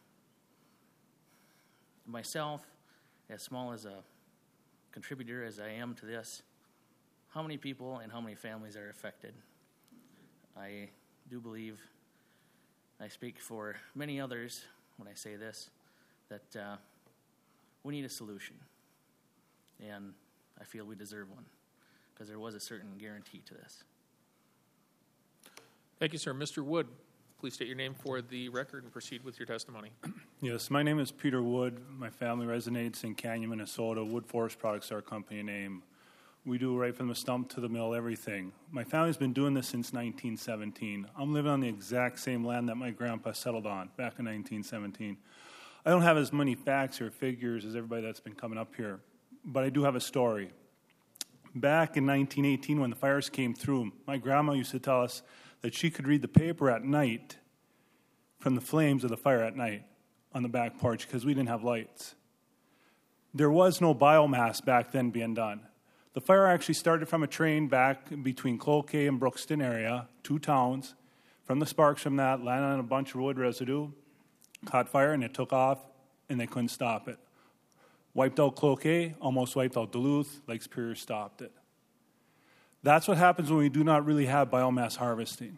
myself, as small as a contributor as I am to this, how many people and how many families are affected. I do believe I speak for many others when I say this, that we need a solution. And I feel we deserve one, because there was a certain guarantee to this. Thank you, sir. Mr. Wood, please state your name for the record and proceed with your testimony. Yes, my name is Peter Wood. My family resonates in Canyon, Minnesota. Wood Forest Products are our company name. We do right from the stump to the mill, everything. My family's been doing this since 1917. I'm living on the exact same land that my grandpa settled on back in 1917. I don't have as many facts or figures as everybody that's been coming up here, but I do have a story. Back in 1918, when the fires came through, my grandma used to tell us that she could read the paper at night from the flames of the fire at night on the back porch because we didn't have lights. There was no biomass back then being done. The fire actually started from a train back between Cloquet and Brookston area, two towns. From the sparks from that, landed on a bunch of wood residue, caught fire, and it took off, and they couldn't stop it. Wiped out Cloquet, almost wiped out Duluth. Lake Superior stopped it. That's what happens when we do not really have biomass harvesting.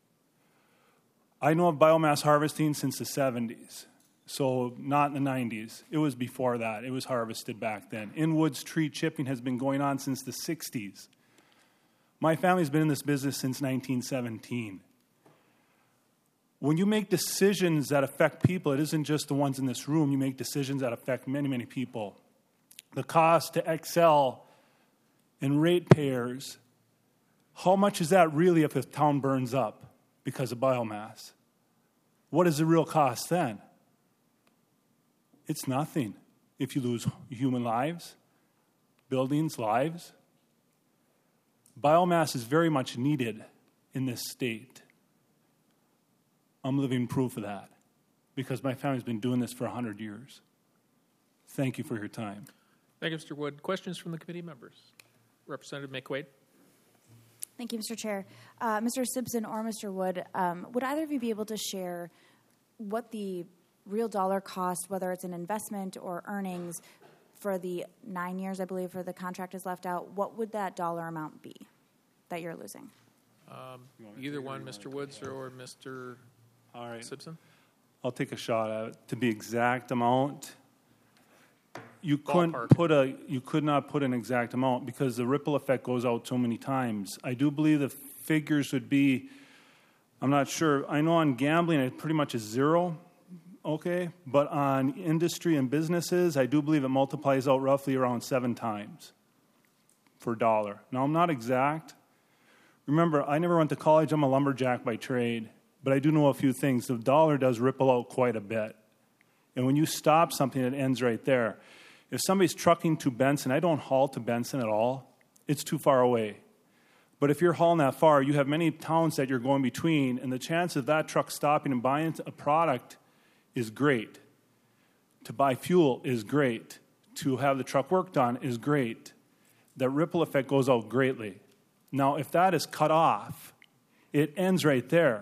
I know of biomass harvesting since the 70s. So not in the 90s. It was before that. It was harvested back then. In-woods tree chipping has been going on since the 60s. My family's been in this business since 1917. When you make decisions that affect people, it isn't just the ones in this room. You make decisions that affect many, many people. The cost to Xcel and ratepayers, how much is that really if a town burns up because of biomass? What is the real cost then? It's nothing if you lose human lives, buildings, lives. Biomass is very much needed in this state. I'm living proof of that because my family's been doing this for 100 years. Thank you for your time. Thank you, Mr. Wood. Questions from the committee members? Representative McQuaid. Thank you, Mr. Chair. Mr. Simpson or Mr. Wood, would either of you be able to share what the real dollar cost, whether it's an investment or earnings, for the 9 years, I believe, for the contract is left out, what would that dollar amount be that you're losing? Either one, Mr. Woods or Mr. All right. Simpson? I'll take a shot at it. To be exact amount, you could not put an exact amount because the ripple effect goes out so many times. I do believe the figures would be, I'm not sure. I know on gambling it pretty much is zero. Okay, but on industry and businesses, I do believe it multiplies out roughly around 7 times for dollar. Now, I'm not exact. Remember, I never went to college. I'm a lumberjack by trade, but I do know a few things. The dollar does ripple out quite a bit. And when you stop something, it ends right there. If somebody's trucking to Benson, I don't haul to Benson at all. It's too far away. But if you're hauling that far, you have many towns that you're going between, and the chance of that truck stopping and buying a product is great. To buy fuel is great. To have the truck work done is great. That ripple effect goes out greatly. Now, if that is cut off, it ends right there.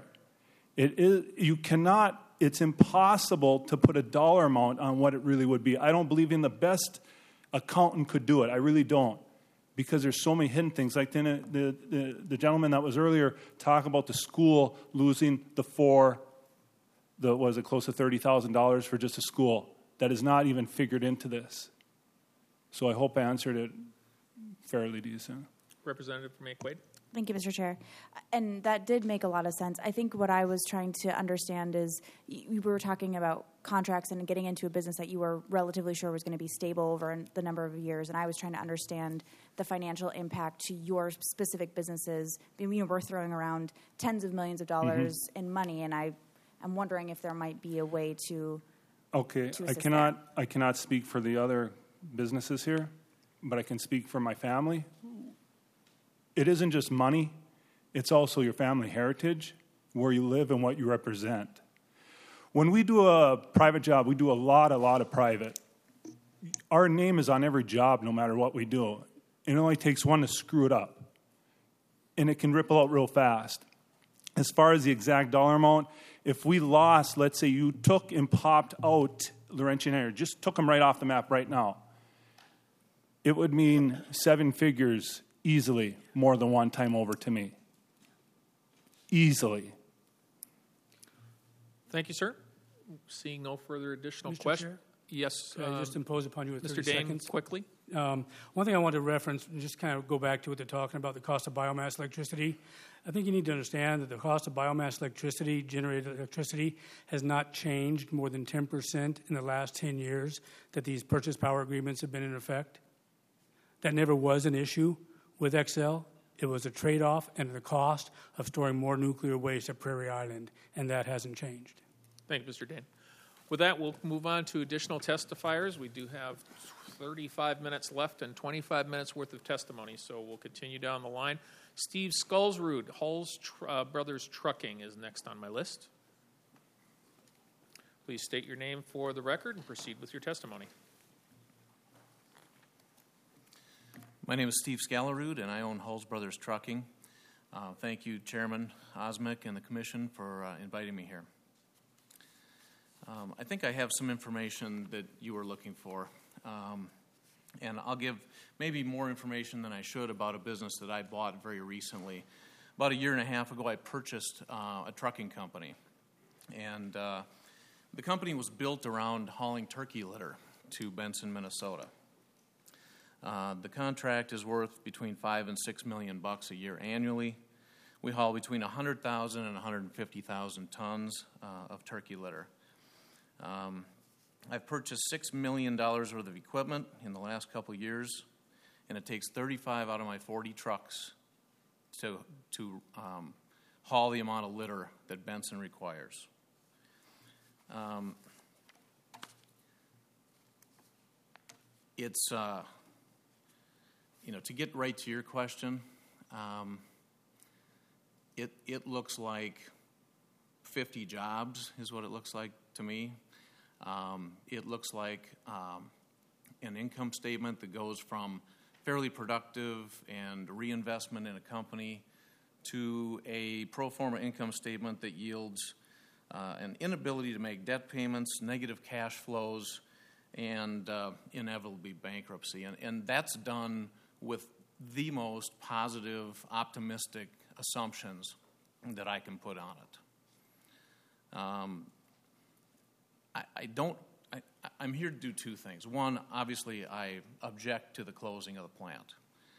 It's impossible to put a dollar amount on what it really would be. I don't believe in the best accountant could do it. I really don't. Because there's so many hidden things. Like the gentleman that was earlier talking about the school losing was it close to $30,000 for just a school? That is not even figured into this. So I hope I answered it fairly decent. Representative McQuaid. Thank you, Mr. Chair. And that did make a lot of sense. I think what I was trying to understand is we were talking about contracts and getting into a business that you were relatively sure was going to be stable over the number of years. And I was trying to understand the financial impact to your specific businesses. I mean, we're throwing around tens of millions of dollars in money, and I'm wondering if there might be a way to. Okay, to I assist cannot speak for the other businesses here, but I can speak for my family. It isn't just money, it's also your family heritage, where you live and what you represent. When we do a private job, we do a lot of private. Our name is on every job no matter what we do. It only takes one to screw it up, and it can ripple out real fast. As far as the exact dollar amount, if we lost, let's say you took and popped out Laurentian Energy, just took them right off the map right now, it would mean 7 figures easily more than one time over to me. Easily. Thank you, sir. Seeing no further additional Mr. questions. Chair? Yes. Could I just impose upon you with 30 Mr. Dane, seconds? quickly. One thing I want to reference, and just kind of go back to what they're talking about, the cost of biomass electricity. I think you need to understand that the cost of biomass electricity, generated electricity, has not changed more than 10% in the last 10 years that these purchase power agreements have been in effect. That never was an issue with Xcel. It was a trade-off and the cost of storing more nuclear waste at Prairie Island, and that hasn't changed. Thank you, Mr. Dane. With that, we'll move on to additional testifiers. We do have 35 minutes left and 25 minutes worth of testimony, so we'll continue down the line. Steve Skulsrud, Hulls Brothers Trucking, is next on my list. Please state your name for the record and proceed with your testimony. My name is Steve Skallerud, and I own Hulls Brothers Trucking. Thank you, Chairman Osmick and the Commission, for inviting me here. I think I have some information that you were looking for, and I'll give maybe more information than I should about a business that I bought very recently. About a year and a half ago, I purchased a trucking company, and the company was built around hauling turkey litter to Benson, Minnesota. The contract is worth between $5 and $6 million a year annually. We haul between 100,000 and 150,000 tons of turkey litter. I've purchased $6 million worth of equipment in the last couple years, and it takes 35 out of my 40 trucks to haul the amount of litter that Benson requires. It's to get right to your question, it looks like 50 jobs is what it looks like to me. It looks like an income statement that goes from fairly productive and reinvestment in a company to a pro forma income statement that yields an inability to make debt payments, negative cash flows, and inevitably bankruptcy. And that's done with the most positive, optimistic assumptions that I can put on it. I'm here to do two things. One, obviously, I object to the closing of the plant.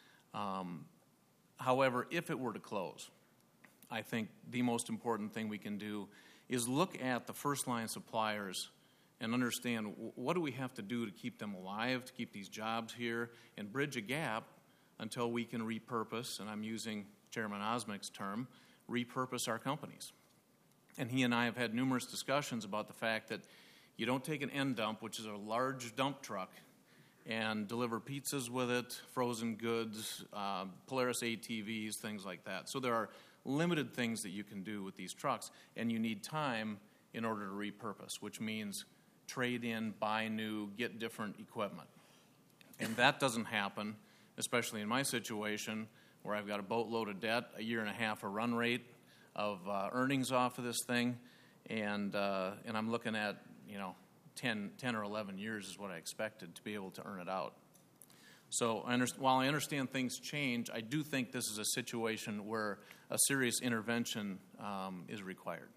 However, if it were to close, I think the most important thing we can do is look at the first-line suppliers and understand what do we have to do to keep them alive, to keep these jobs here, and bridge a gap until we can repurpose, and I'm using Chairman Osmick's term, repurpose our companies. And he and I have had numerous discussions about the fact that you don't take an end dump, which is a large dump truck, and deliver pizzas with it, frozen goods, Polaris ATVs, things like that. So there are limited things that you can do with these trucks, and you need time in order to repurpose, which means trade in, buy new, get different equipment. And that doesn't happen, especially in my situation, where I've got a boatload of debt, a year and a half a run rate of earnings off of this thing, and I'm looking at 10 or 11 years is what I expected to be able to earn it out. So while I understand things change, I do think this is a situation where a serious intervention is required.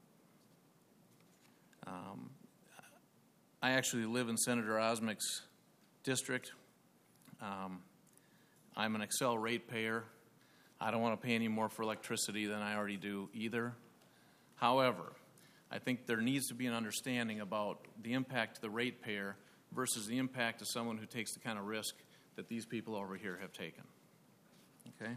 I actually live in Senator Osmick's district. I'm an Xcel ratepayer. I don't want to pay any more for electricity than I already do either. However, I think there needs to be an understanding about the impact to the ratepayer versus the impact to someone who takes the kind of risk that these people over here have taken. Okay?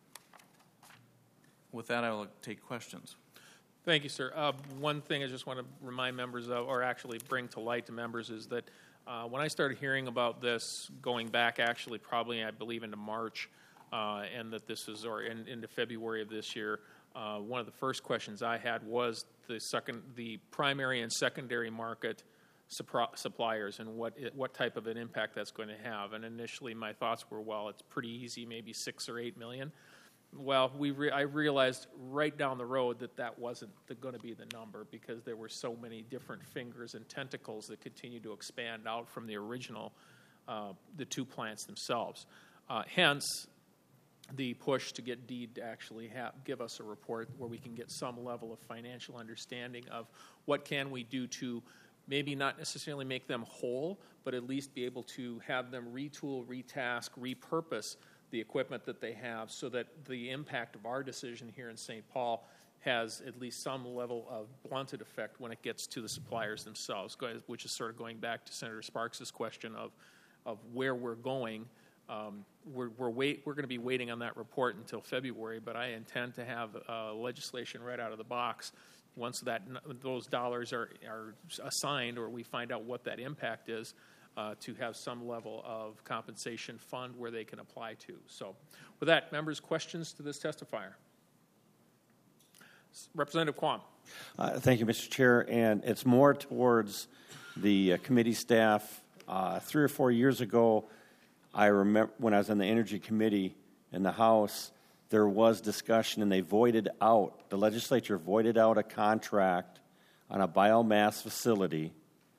With that, I will take questions. Thank you, sir. One thing I just want to remind members of, or actually bring to light to members, is that when I started hearing about this, going back actually probably, I believe, into March, and that this is, or into February of this year, one of the first questions I had was the primary and secondary market suppliers and what type of an impact that's going to have. And initially my thoughts were, well, it's pretty easy, maybe 6 or 8 million. Well, I realized right down the road that wasn't going to be the number, because there were so many different fingers and tentacles that continue to expand out from the original, the 2 plants themselves. Hence, the push to get DEED to actually give us a report where we can get some level of financial understanding of what can we do to maybe not necessarily make them whole, but at least be able to have them retool, retask, repurpose the equipment that they have, so that the impact of our decision here in St. Paul has at least some level of blunted effect when it gets to the suppliers themselves, which is sort of going back to Senator Sparks' question of where we're going. We're going to be waiting on that report until February, but I intend to have legislation right out of the box once those dollars are assigned, or we find out what that impact is, to have some level of compensation fund where they can apply to. So with that, members, questions to this testifier? Representative Quam. Thank you, Mr. Chair. And it's more towards the committee staff. 3 or 4 years ago, I remember when I was on the Energy Committee in the House, there was discussion, and the legislature voided out a contract on a biomass facility.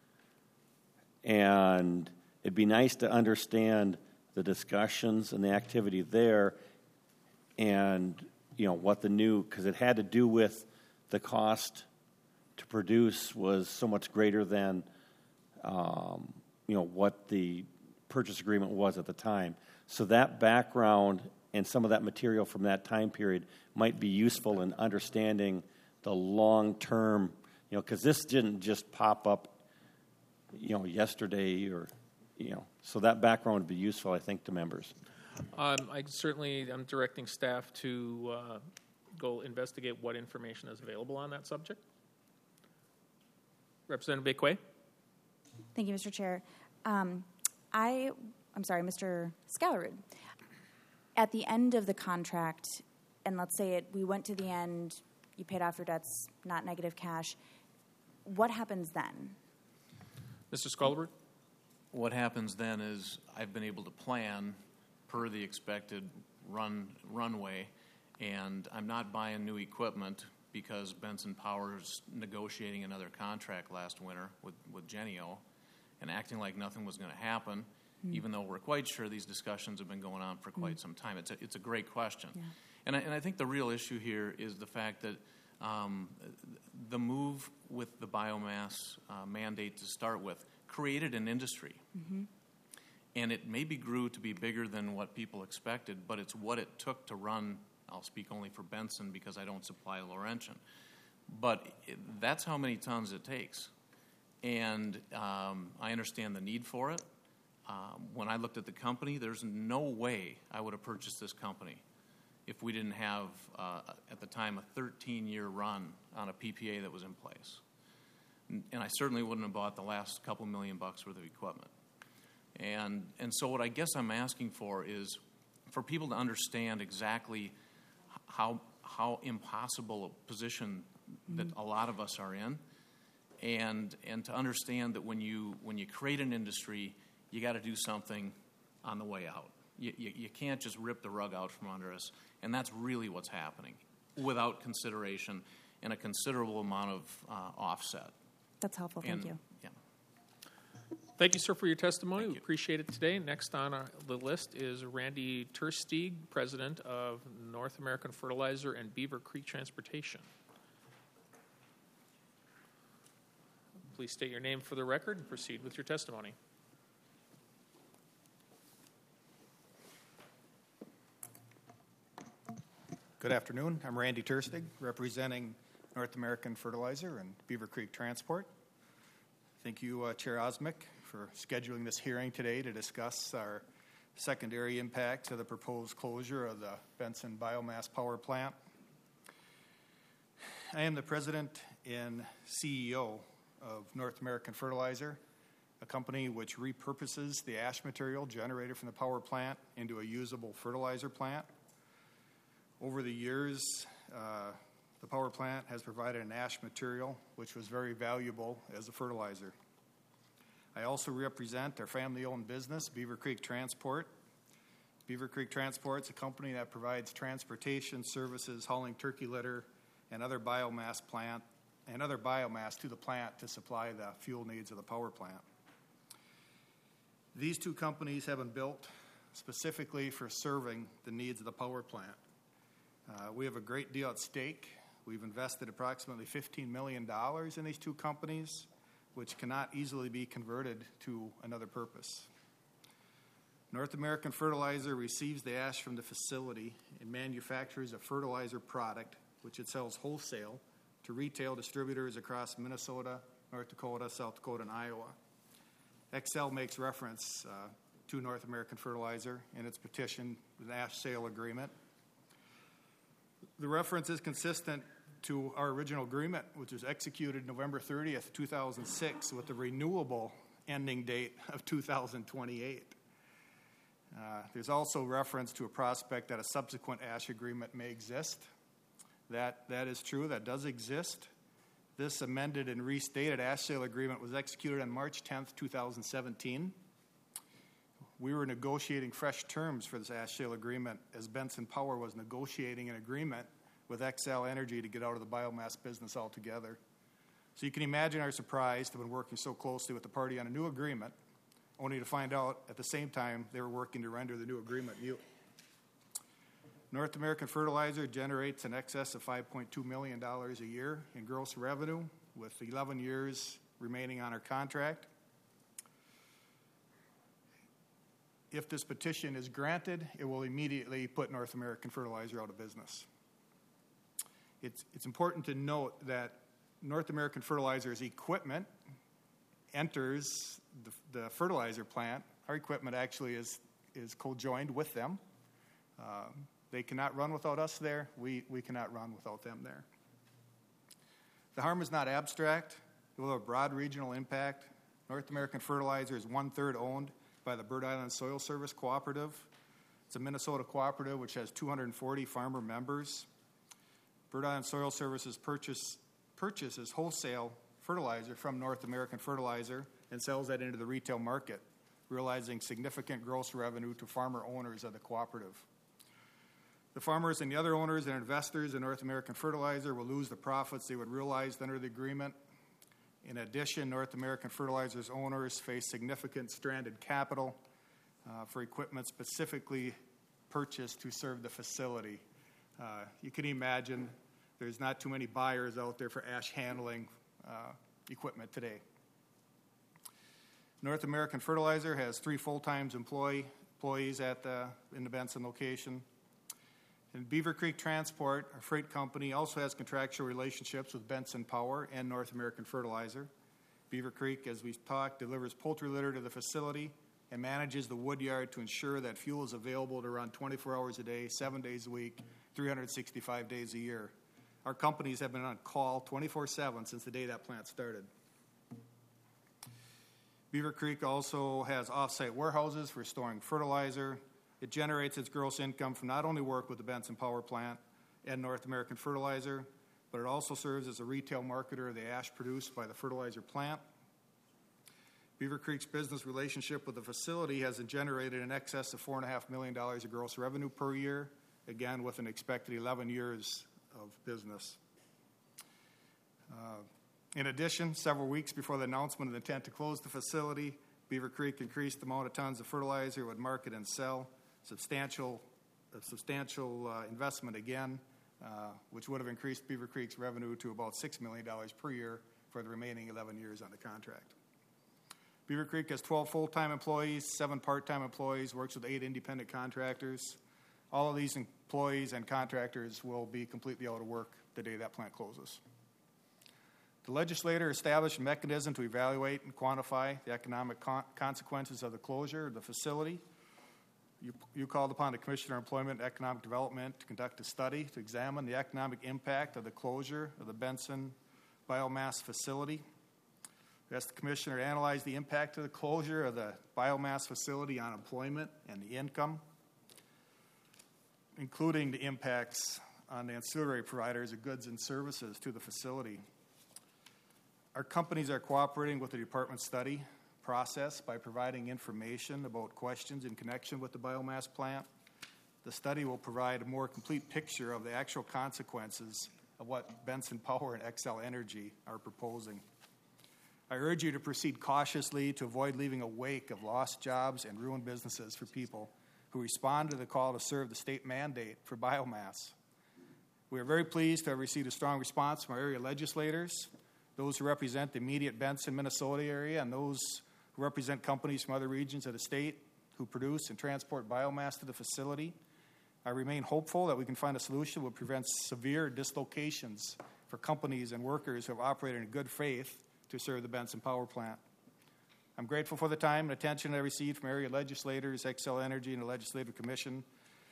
And it'd be nice to understand the discussions and the activity there, and what the new, because it had to do with the cost to produce was so much greater than what the purchase agreement was at the time. So that background and some of that material from that time period might be useful in understanding the long-term, because this didn't just pop up yesterday, or so that background would be useful, I think, to members. I'm directing staff to go investigate what information is available on that subject. Representative Bakeway. Thank you, Mr. Chair. I'm sorry, Mr. Scalarud. At the end of the contract, and let's say we went to the end, you paid off your debts, not negative cash, what happens then? Mr. Scalarud? What happens then is I've been able to plan per the expected runway, and I'm not buying new equipment because Benson Power's negotiating another contract last winter with Genio and acting like nothing was going to happen, even though we're quite sure these discussions have been going on for quite some time. It's a great question. Yeah. And I think the real issue here is the fact that the move with the biomass mandate to start with created an industry. Mm-hmm. And it maybe grew to be bigger than what people expected, but it's what it took to run. I'll speak only for Benson because I don't supply Laurentian. But that's how many tons it takes. And I understand the need for it. When I looked at the company, there's no way I would have purchased this company if we didn't have, at the time, a 13-year run on a PPA that was in place. And I certainly wouldn't have bought the last couple $1 million worth of equipment. And so what I guess I'm asking for is for people to understand exactly how impossible a position that a lot of us are in, and to understand that when you create an industry, you got to do something on the way out. You can't just rip the rug out from under us, and that's really what's happening without consideration and a considerable amount of offset. That's helpful. Thank you. Yeah. Thank you, sir, for your testimony. We appreciate it today. Next on the list is Randy Tersteeg, President of North American Fertilizer and Beaver Creek Transportation. Please state your name for the record and proceed with your testimony. Good afternoon. I'm Randy Turstig, representing North American Fertilizer and Beaver Creek Transport. Thank you, Chair Osmick, for scheduling this hearing today to discuss our secondary impacts of the proposed closure of the Benson Biomass Power Plant. I am the President and CEO of North American Fertilizer, a company which repurposes the ash material generated from the power plant into a usable fertilizer plant. Over the years, the power plant has provided an ash material which was very valuable as a fertilizer. I also represent our family-owned business, Beaver Creek Transport. Beaver Creek Transport is a company that provides transportation services, hauling turkey litter and other biomass to the plant to supply the fuel needs of the power plant. These two companies have been built specifically for serving the needs of the power plant. We have a great deal at stake. We've invested approximately $15 million in these two companies, which cannot easily be converted to another purpose. North American Fertilizer receives the ash from the facility and manufactures a fertilizer product, which it sells wholesale to retail distributors across Minnesota, North Dakota, South Dakota, and Iowa. XL makes reference to North American Fertilizer in its petition, the ash sale agreement. The reference is consistent to our original agreement, which was executed November 30th, 2006, with the renewable ending date of 2028. There's also reference to a prospect that a subsequent ash agreement may exist. That is true, that does exist. This amended and restated ash sale agreement was executed on March 10th, 2017. We were negotiating fresh terms for this ash sale agreement as Benson Power was negotiating an agreement with XL Energy to get out of the biomass business altogether. So you can imagine our surprise to have been working so closely with the party on a new agreement, only to find out at the same time they were working to render the new agreement mute. North American Fertilizer generates in excess of $5.2 million a year in gross revenue, with 11 years remaining on our contract. If this petition is granted, it will immediately put North American Fertilizer out of business. It's important to note that North American Fertilizer's equipment enters the fertilizer plant. Our equipment actually is co-joined with them. They cannot run without us there. We cannot run without them there. The harm is not abstract. It will have a broad regional impact. North American Fertilizer is 1/3 owned by the Bird Island Soil Service Cooperative. It's a Minnesota cooperative which has 240 farmer members. Bird Island Soil Services purchases wholesale fertilizer from North American Fertilizer and sells that into the retail market, realizing significant gross revenue to farmer owners of the cooperative. The farmers and the other owners and investors in North American Fertilizer will lose the profits they would realize under the agreement. In addition, North American Fertilizer's owners face significant stranded capital for equipment specifically purchased to serve the facility. You can imagine there's not too many buyers out there for ash handling equipment today. North American Fertilizer has 3 full-time employees in the Benson location. And Beaver Creek Transport, our freight company, also has contractual relationships with Benson Power and North American Fertilizer. Beaver Creek, as we've talked, delivers poultry litter to the facility and manages the wood yard to ensure that fuel is available to run 24 hours a day, 7 days a week, 365 days a year. Our companies have been on call 24/7 since the day that plant started. Beaver Creek also has off-site warehouses for storing fertilizer. It generates its gross income from not only work with the Benson Power Plant and North American Fertilizer, but it also serves as a retail marketer of the ash produced by the fertilizer plant. Beaver Creek's business relationship with the facility has generated in excess of $4.5 million of gross revenue per year, again with an expected 11 years of business. In addition, several weeks before the announcement of the intent to close the facility, Beaver Creek increased the amount of tons of fertilizer it would market and sell. Substantial investment again, which would have increased Beaver Creek's revenue to about $6 million per year for the remaining 11 years on the contract. Beaver Creek has 12 full-time employees, 7 part-time employees, works with 8 independent contractors. All of these employees and contractors will be completely out of work the day that plant closes. The legislator established a mechanism to evaluate and quantify the economic consequences of the closure of the facility. You called upon the Commissioner of Employment and Economic Development to conduct a study to examine the economic impact of the closure of the Benson biomass facility. We asked the Commissioner to analyze the impact of the closure of the biomass facility on employment and the income, including the impacts on the ancillary providers of goods and services to the facility. Our companies are cooperating with the department study process by providing information about questions in connection with the biomass plant. The study will provide a more complete picture of the actual consequences of what Benson Power and Xcel Energy are proposing. I urge you to proceed cautiously to avoid leaving a wake of lost jobs and ruined businesses for people who respond to the call to serve the state mandate for biomass. We are very pleased to have received a strong response from our area legislators, those who represent the immediate Benson, Minnesota area, and those who represent companies from other regions of the state who produce and transport biomass to the facility. I remain hopeful that we can find a solution that will prevent severe dislocations for companies and workers who have operated in good faith to serve the Benson Power Plant. I'm grateful for the time and attention I received from area legislators, Xcel Energy, and the Legislative Commission.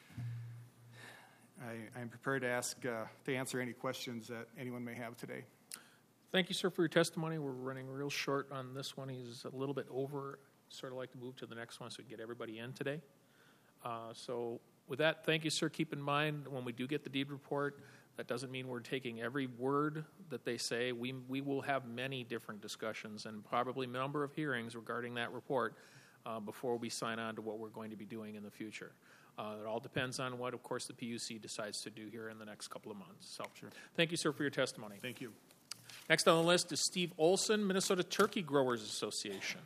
I'm prepared to answer any questions that anyone may have today. Thank you, sir, for your testimony. We're running real short on this one. He's a little bit over. Sort of like to move to the next one so we can get everybody in today. So with that, thank you, sir. Keep in mind, when we do get the deed report, that doesn't mean we're taking every word that they say. We will have many different discussions and probably a number of hearings regarding that report before we sign on to what we're going to be doing in the future. It all depends on what, of course, the PUC decides to do here in the next couple of months. So, sure. Thank you, sir, for your testimony. Thank you. Next on the list is Steve Olson, Minnesota Turkey Growers Association.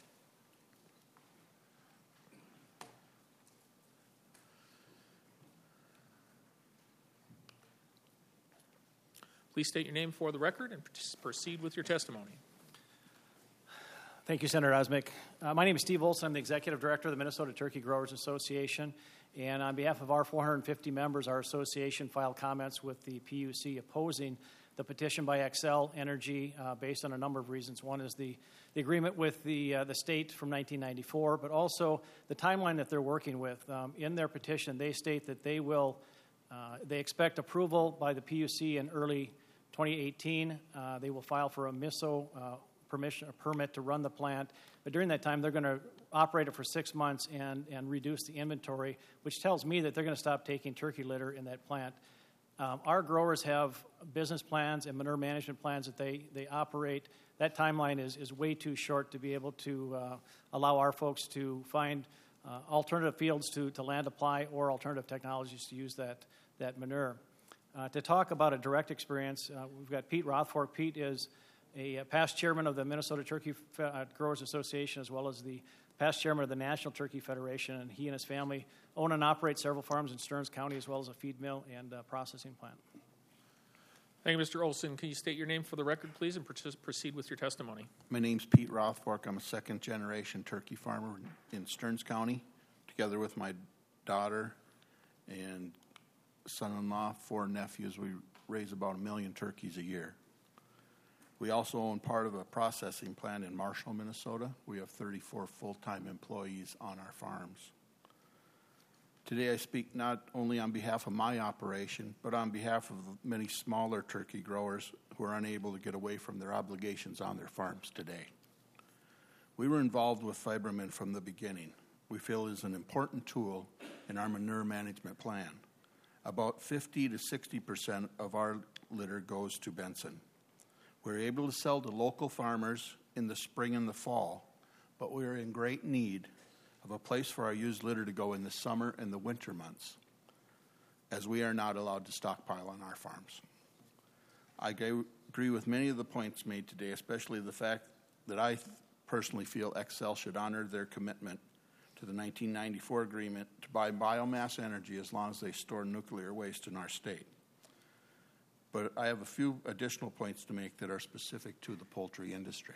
Please state your name for the record and proceed with your testimony. Thank you, Senator Osmick. My name is Steve Olson. I'm the Executive Director of the Minnesota Turkey Growers Association. And on behalf of our 450 members, our association filed comments with the PUC opposing the petition by Xcel Energy based on a number of reasons. One is the agreement with the state from 1994, but also the timeline that they're working with. In their petition, they state that they expect approval by the PUC in early 2018. They will file for a MISO permit to run the plant. But during that time, they're going to operate it for 6 months and reduce the inventory, which tells me that they're going to stop taking turkey litter in that plant. Our growers have business plans and manure management plans that they operate. That timeline is way too short to be able to allow our folks to find alternative fields to land apply or alternative technologies to use that manure. To talk about a direct experience, we've got Pete Rothfork. Pete is a past chairman of the Minnesota Turkey Growers Association as well as the past chairman of the National Turkey Federation, and he and his family own and operate several farms in Stearns County as well as a feed mill and processing plant. Thank you, Mr. Olson. Can you state your name for the record, please, and proceed with your testimony? My name's Pete Rothfork. I'm a second-generation turkey farmer in Stearns County. Together with my daughter and son-in-law, 4 nephews, we raise about 1 million turkeys a year. We also own part of a processing plant in Marshall, Minnesota. We have 34 full-time employees on our farms. Today I speak not only on behalf of my operation, but on behalf of many smaller turkey growers who are unable to get away from their obligations on their farms today. We were involved with Fiberman from the beginning. We feel it is an important tool in our manure management plan. About 50 to 60% of our litter goes to Benson. We're able to sell to local farmers in the spring and the fall, but we're in great need of a place for our used litter to go in the summer and the winter months, as we are not allowed to stockpile on our farms. I agree with many of the points made today, especially the fact that I personally feel Xcel should honor their commitment to the 1994 agreement to buy biomass energy as long as they store nuclear waste in our state. But I have a few additional points to make that are specific to the poultry industry.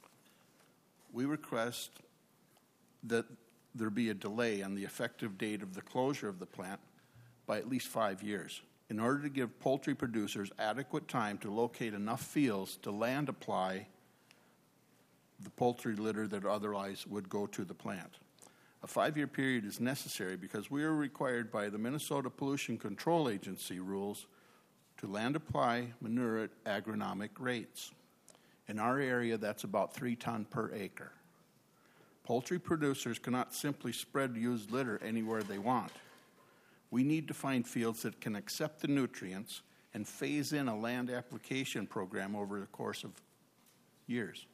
We request that there be a delay on the effective date of the closure of the plant by at least 5 years in order to give poultry producers adequate time to locate enough fields to land apply the poultry litter that otherwise would go to the plant. A 5-year period is necessary because we are required by the Minnesota Pollution Control Agency rules to land apply manure at agronomic rates. In our area, that's about 3 ton per acre. Poultry producers cannot simply spread used litter anywhere they want. We need to find fields that can accept the nutrients and phase in a land application program over the course of years.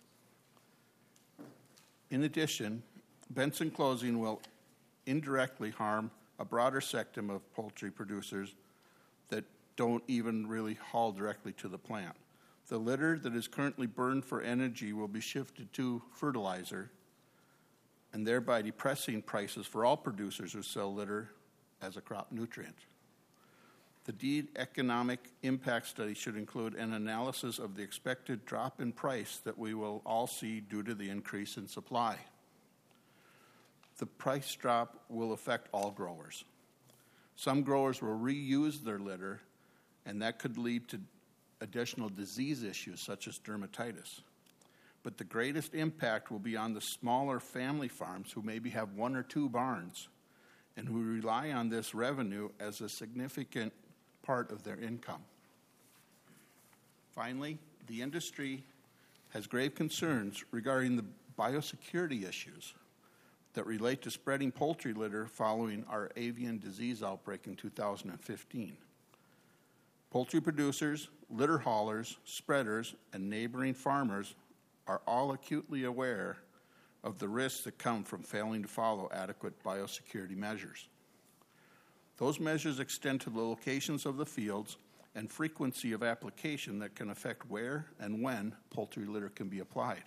In addition, Benson closing will indirectly harm a broader sector of poultry producers that don't even really haul directly to the plant. The litter that is currently burned for energy will be shifted to fertilizer, and thereby depressing prices for all producers who sell litter as a crop nutrient. The DEED economic impact study should include an analysis of the expected drop in price that we will all see due to the increase in supply. The price drop will affect all growers. Some growers will reuse their litter, and that could lead to additional disease issues such as dermatitis. But the greatest impact will be on the smaller family farms who maybe have 1 or 2 barns and who rely on this revenue as a significant part of their income. Finally, the industry has grave concerns regarding the biosecurity issues that relate to spreading poultry litter following our avian disease outbreak in 2015. Poultry producers, litter haulers, spreaders, and neighboring farmers are all acutely aware of the risks that come from failing to follow adequate biosecurity measures. Those measures extend to the locations of the fields and frequency of application that can affect where and when poultry litter can be applied.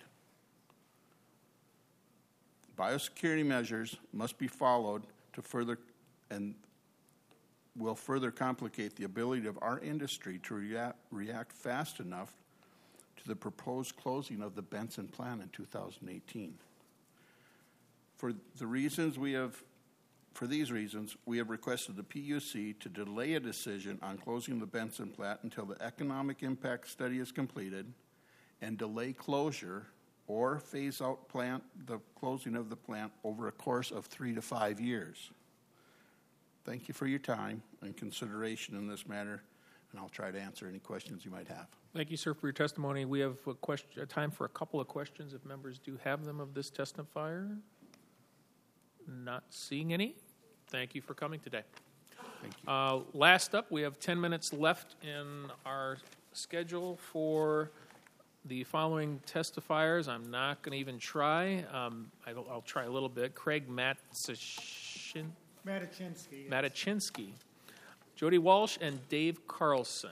Biosecurity measures must be followed to further and will further complicate the ability of our industry to react fast enough to the proposed closing of the Benson plant in 2018. For these reasons, we have requested the PUC to delay a decision on closing the Benson plant until the economic impact study is completed and delay closure or phase out the closing of the plant over a course of 3 to 5 years. Thank you for your time and consideration in this matter, and I'll try to answer any questions you might have. Thank you, sir, for your testimony. We have time for a couple of questions if members do have them of this testifier. Not seeing any. Thank you for coming today. Thank you. Last up, we have 10 minutes left in our schedule for the following testifiers. I'm not going to even try. I'll try a little bit. Craig Matachinsky, Jody Walsh, and Dave Carlson.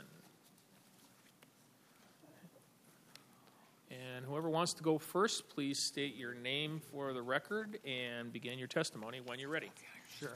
And whoever wants to go first, please state your name for the record and begin your testimony when you're ready. Sure.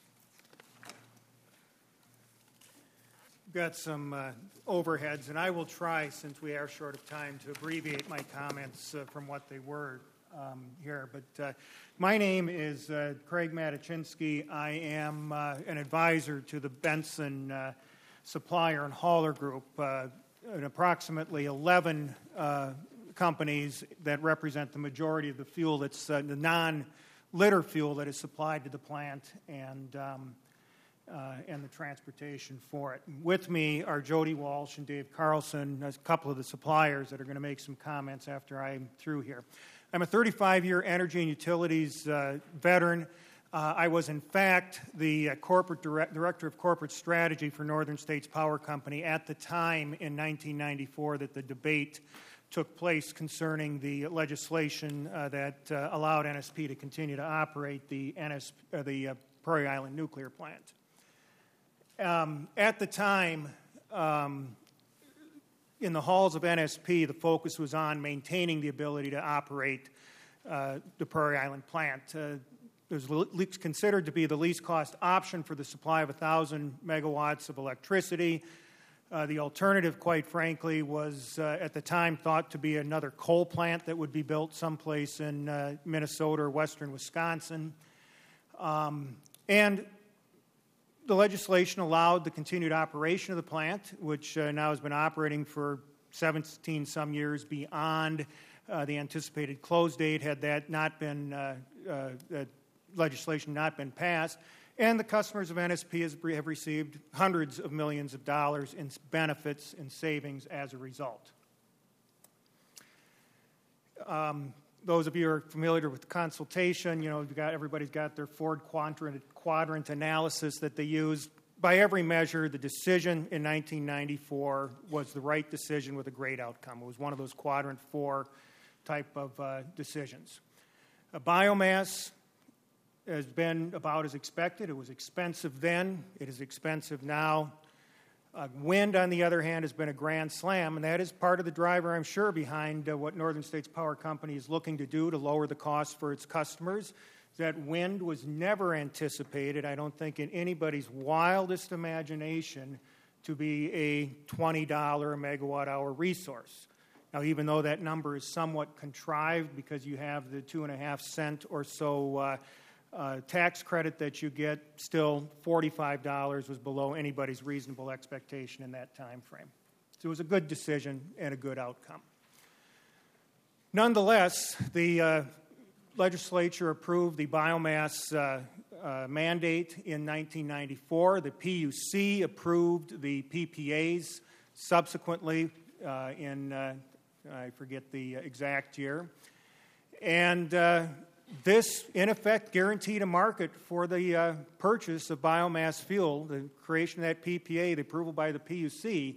Got some overheads, and I will try, since we are short of time, to abbreviate my comments from what they were here. But my name is Craig Matachinsky. I am an advisor to the Benson Supplier and Hauler Group, in approximately 11 companies that represent the majority of the fuel that's the non-litter fuel that is supplied to the plant and the transportation for it. With me are Jody Walsh and Dave Carlson, a couple of the suppliers that are going to make some comments after I'm through here. I'm a 35-year energy and utilities veteran. I was, in fact, the corporate director of corporate strategy for Northern States Power Company at the time in 1994 that the debate took place concerning the legislation that allowed NSP to continue to operate the Prairie Island nuclear plant. At the time, in the halls of NSP, the focus was on maintaining the ability to operate the Prairie Island plant. It was considered to be the least cost option for the supply of 1,000 megawatts of electricity. The alternative, quite frankly, was at the time thought to be another coal plant that would be built someplace in Minnesota or western Wisconsin. And the legislation allowed the continued operation of the plant, which now has been operating for 17 some years beyond the anticipated close date, had that not been that legislation not been passed. And the customers of NSP have received hundreds of millions of dollars in benefits and savings as a result. Those of you who are familiar with consultation, you know, everybody's got their Ford quadrant analysis that they use. By every measure, the decision in 1994 was the right decision with a great outcome. It was one of those quadrant 4 type of decisions. Biomass has been about as expected. It was expensive then. It is expensive now. Wind, on the other hand, has been a grand slam, and that is part of the driver, I'm sure, behind what Northern States Power Company is looking to do to lower the cost for its customers. That wind was never anticipated, I don't think, in anybody's wildest imagination to be a $20 a megawatt hour resource. Now, even though that number is somewhat contrived because you have the 2.5 cent or so tax credit that you get, still $45 was below anybody's reasonable expectation in that time frame. So it was a good decision and a good outcome. Nonetheless, the legislature approved the biomass mandate in 1994. The PUC approved the PPAs subsequently in, I forget the exact year. And this, in effect, guaranteed a market for the purchase of biomass fuel, the creation of that PPA, the approval by the PUC,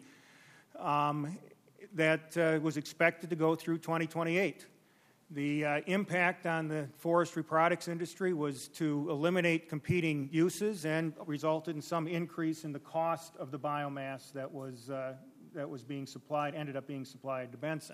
that was expected to go through 2028. The impact on the forestry products industry was to eliminate competing uses and resulted in some increase in the cost of the biomass that was being supplied, ended up being supplied to Benson.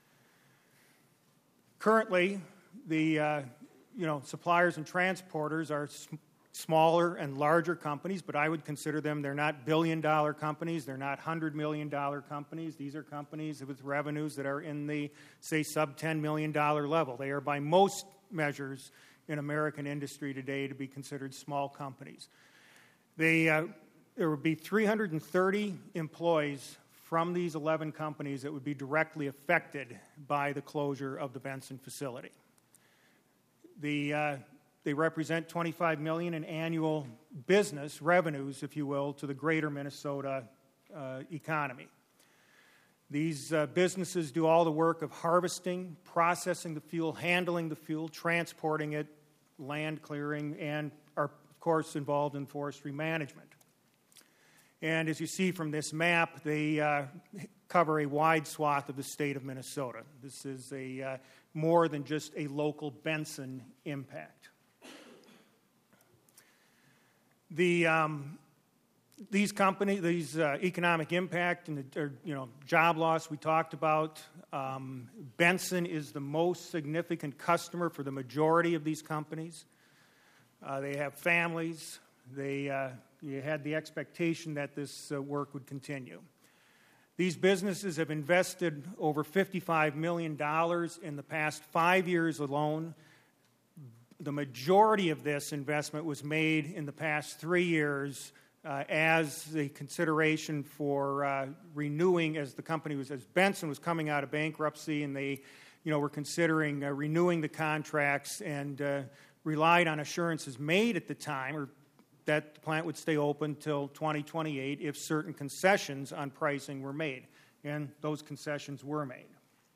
Currently, the suppliers and transporters are smaller and larger companies, but I would consider them, they're not billion-dollar companies, they're not $100 million companies. These are companies with revenues that are in the, say, sub-$10 million level. They are, by most measures in American industry today, to be considered small companies. There would be 330 employees from these 11 companies that would be directly affected by the closure of the Benson facility. They represent $25 million in annual business revenues, if you will, to the greater Minnesota economy. These businesses do all the work of harvesting, processing the fuel, handling the fuel, transporting it, land clearing, and are, of course, involved in forestry management. And as you see from this map, they cover a wide swath of the state of Minnesota. This is more than just a local Benson impact. These economic impact and job loss we talked about. Benson is the most significant customer for the majority of these companies. They have families. You had the expectation that this work would continue. These businesses have invested over $55 million in the past 5 years alone. The majority of this investment was made in the past 3 years as the consideration for renewing, as Benson was coming out of bankruptcy, and they, were considering renewing the contracts and relied on assurances made at the time, or that the plant would stay open till 2028 if certain concessions on pricing were made, and those concessions were made.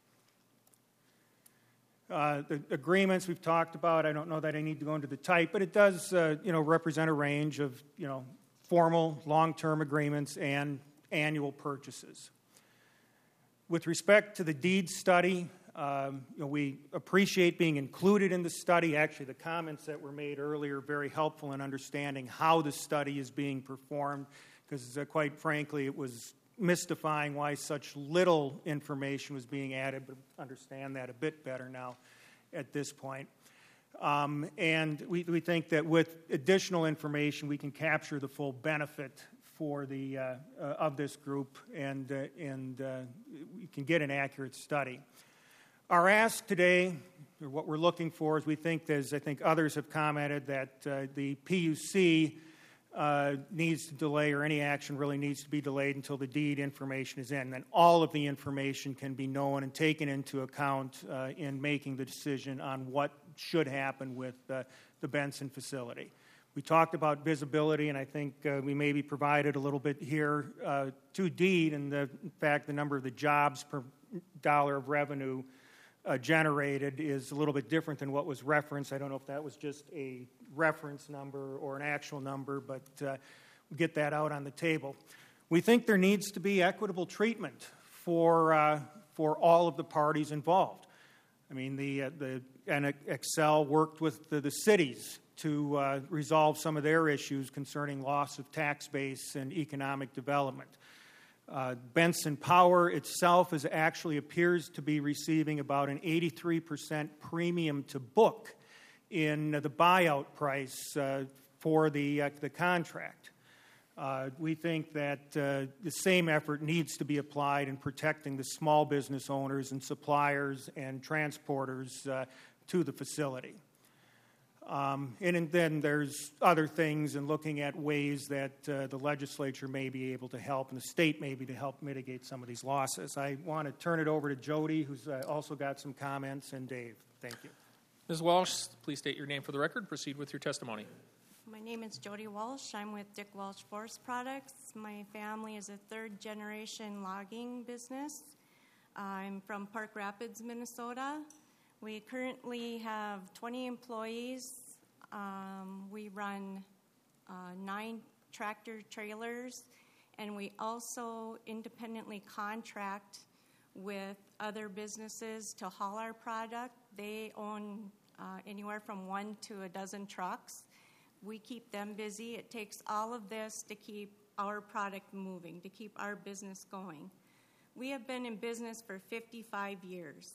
The agreements we've talked about, I don't know that I need to go into the type, but it does, represent a range of, formal long-term agreements and annual purchases. With respect to the deed study, we appreciate being included in the study. Actually, the comments that were made earlier are very helpful in understanding how the study is being performed, because quite frankly, it was mystifying why such little information was being added, but understand that a bit better now at this point. And we think that with additional information, we can capture the full benefit for of this group, and we can get an accurate study. Our ask today, or what we're looking for, is we think, as I think others have commented, that the PUC needs to delay, or any action really needs to be delayed until the deed information is in. Then all of the information can be known and taken into account in making the decision on what should happen with the Benson facility. We talked about visibility, and I think we maybe provided a little bit here to deed, and in fact the number of the jobs per dollar of revenue generated is a little bit different than what was referenced. I don't know if that was just a reference number or an actual number, but we'll get that out on the table. We think there needs to be equitable treatment for all of the parties involved. I mean, and Xcel worked with the cities to resolve some of their issues concerning loss of tax base and economic development. Benson Power itself actually appears to be receiving about an 83% premium to book in the buyout price for the contract. We think that the same effort needs to be applied in protecting the small business owners and suppliers and transporters to the facility. And then there's other things in looking at ways that the legislature may be able to help and the state may be to help mitigate some of these losses. I want to turn it over to Jody, who's also got some comments, and Dave. Thank you. Ms. Walsh, please state your name for the record. Proceed with your testimony. My name is Jody Walsh. I'm with Dick Walsh Forest Products. My family is a third-generation logging business. I'm from Park Rapids, Minnesota. We currently have 20 employees. We run 9 tractor trailers, and we also independently contract with other businesses to haul our product. They own anywhere from 1 to a dozen trucks. We keep them busy. It takes all of this to keep our product moving, to keep our business going. We have been in business for 55 years.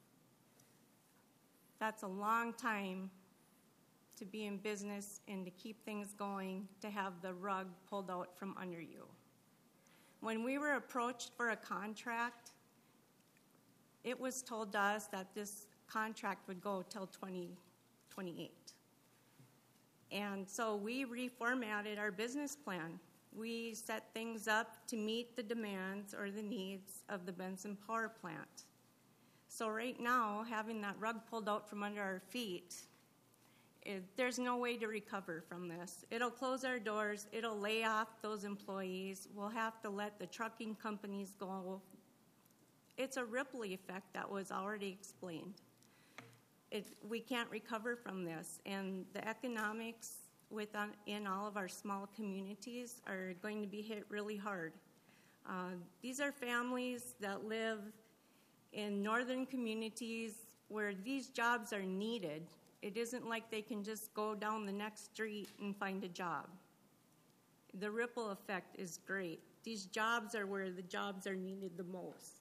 That's a long time to be in business and to keep things going, to have the rug pulled out from under you. When we were approached for a contract, it was told to us that this contract would go till 2028. And so we reformatted our business plan. We set things up to meet the demands or the needs of the Benson Power Plant. So right now, having that rug pulled out from under our feet, there's no way to recover from this. It'll close our doors. It'll lay off those employees. We'll have to let the trucking companies go. It's a ripple effect that was already explained. We can't recover from this, and the economics in all of our small communities are going to be hit really hard. These are families that live in northern communities where these jobs are needed. It isn't like they can just go down the next street and find a job. The ripple effect is great. These jobs are where the jobs are needed the most.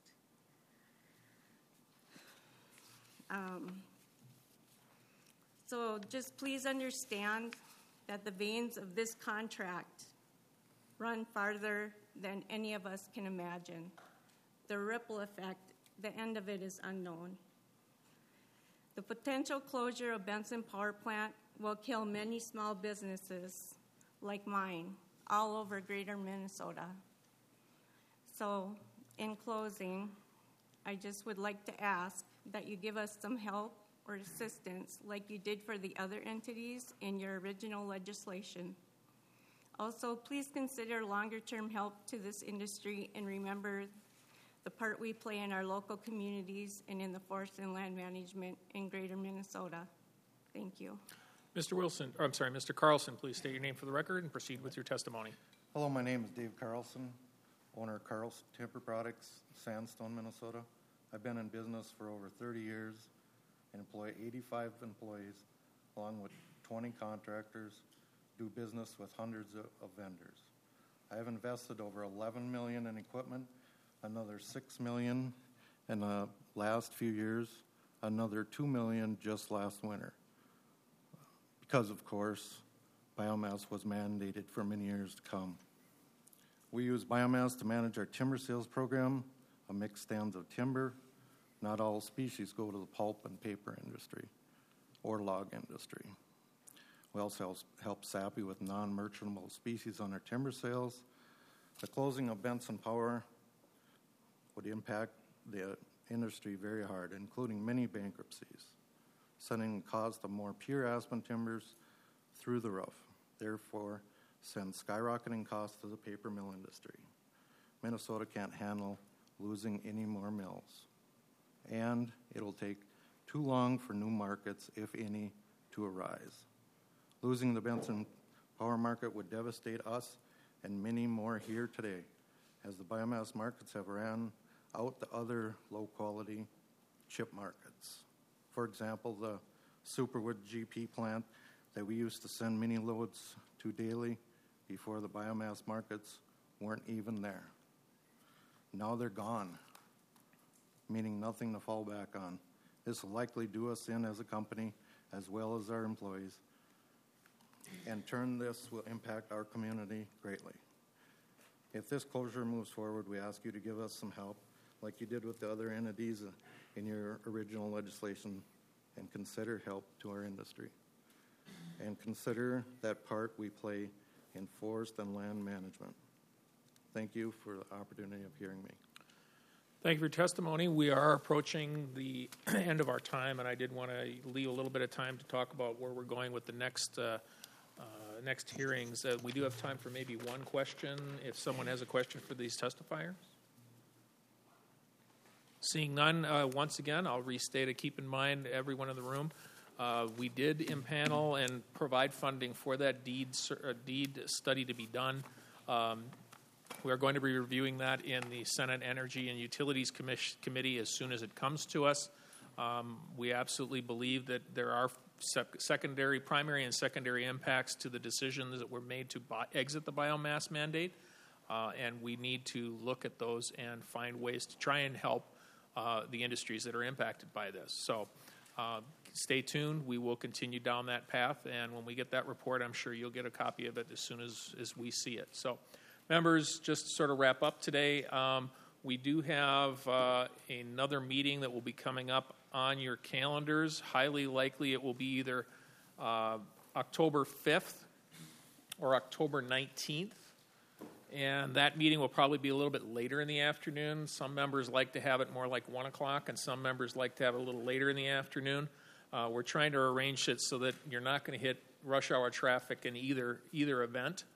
So just please understand that the veins of this contract run farther than any of us can imagine. The ripple effect, the end of it is unknown. The potential closure of Benson Power Plant will kill many small businesses like mine all over greater Minnesota. So in closing, I just would like to ask that you give us some help or assistance like you did for the other entities in your original legislation. Also, please consider longer-term help to this industry and remember the part we play in our local communities and in the forest and land management in greater Minnesota. Thank you. Mr. Carlson, please state your name for the record and proceed with your testimony. Hello, my name is Dave Carlson, owner of Carlson Timber Products, Sandstone, Minnesota. I've been in business for over 30 years and employ 85 employees along with 20 contractors, do business with hundreds of vendors. I have invested over $11 million in equipment, another $6 million in the last few years, another $2 million just last winter. Because, of course, biomass was mandated for many years to come. We use biomass to manage our timber sales program, a mixed stands of timber. Not all species go to the pulp and paper industry or log industry. We also help SAPI with non-merchantable species on our timber sales. The closing of Benson Power would impact the industry very hard, including many bankruptcies, sending the cost of more pure aspen timbers through the roof, therefore send skyrocketing costs to the paper mill industry. Minnesota can't handle losing any more mills, and it'll take too long for new markets, if any, to arise. Losing the Benson Power market would devastate us and many more here today, as the biomass markets have ran out the other low-quality chip markets. For example, the Superwood GP plant that we used to send mini loads to daily before the biomass markets weren't even there. Now they're gone, meaning nothing to fall back on. This will likely do us in as a company, as well as our employees, and this will impact our community greatly. If this closure moves forward, we ask you to give us some help, like you did with the other entities in your original legislation, and consider help to our industry. And consider that part we play in forest and land management. Thank you for the opportunity of hearing me. Thank you for your testimony. We are approaching the end of our time, and I did want to leave a little bit of time to talk about where we're going with the next hearings. We do have time for maybe one question, if someone has a question for these testifiers. Seeing none, once again, I'll restate it. Keep in mind, everyone in the room, we did impanel and provide funding for that deed study to be done. We are going to be reviewing that in the Senate Energy and Utilities Committee as soon as it comes to us. We absolutely believe that there are primary and secondary impacts to the decisions that were made to exit the biomass mandate, and we need to look at those and find ways to try and help the industries that are impacted by this. So stay tuned. We will continue down that path, and when we get that report, I'm sure you'll get a copy of it as soon as we see it. So, members, just to sort of wrap up today, we do have another meeting that will be coming up on your calendars. Highly likely it will be either October 5th or October 19th. And that meeting will probably be a little bit later in the afternoon. Some members like to have it more like 1 o'clock, and some members like to have it a little later in the afternoon. We're trying to arrange it so that you're not going to hit rush hour traffic in either event.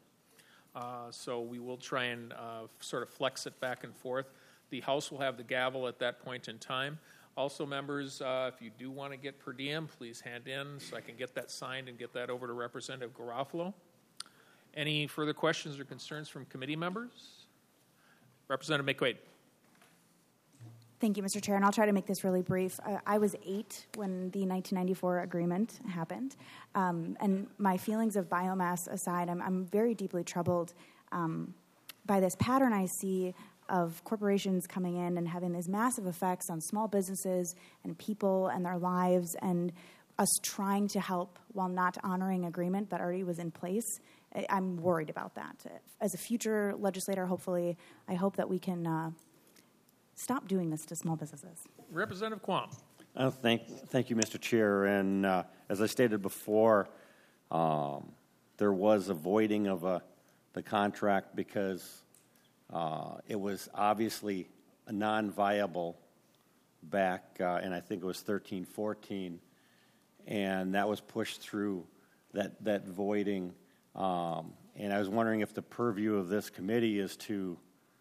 So we will try and sort of flex it back and forth. The House will have the gavel at that point in time. Also, members, if you do want to get per diem, please hand in so I can get that signed and get that over to Representative Garofalo. Any further questions or concerns from committee members? Representative McQuaid. Thank you, Mr. Chair, and I'll try to make this really brief. I was 8 when the 1994 agreement happened, and my feelings of biomass aside, I'm very deeply troubled by this pattern I see of corporations coming in and having these massive effects on small businesses and people and their lives, and us trying to help while not honoring agreement that already was in place. I'm worried about that. As a future legislator, hopefully, I hope that we can stop doing this to small businesses. Representative Quam. Thank you, Mr. Chair. And as I stated before, there was a voiding of the contract because it was obviously non-viable back in, I think it was 13-14, and that was pushed through that voiding. And I was wondering if the purview of this committee is to,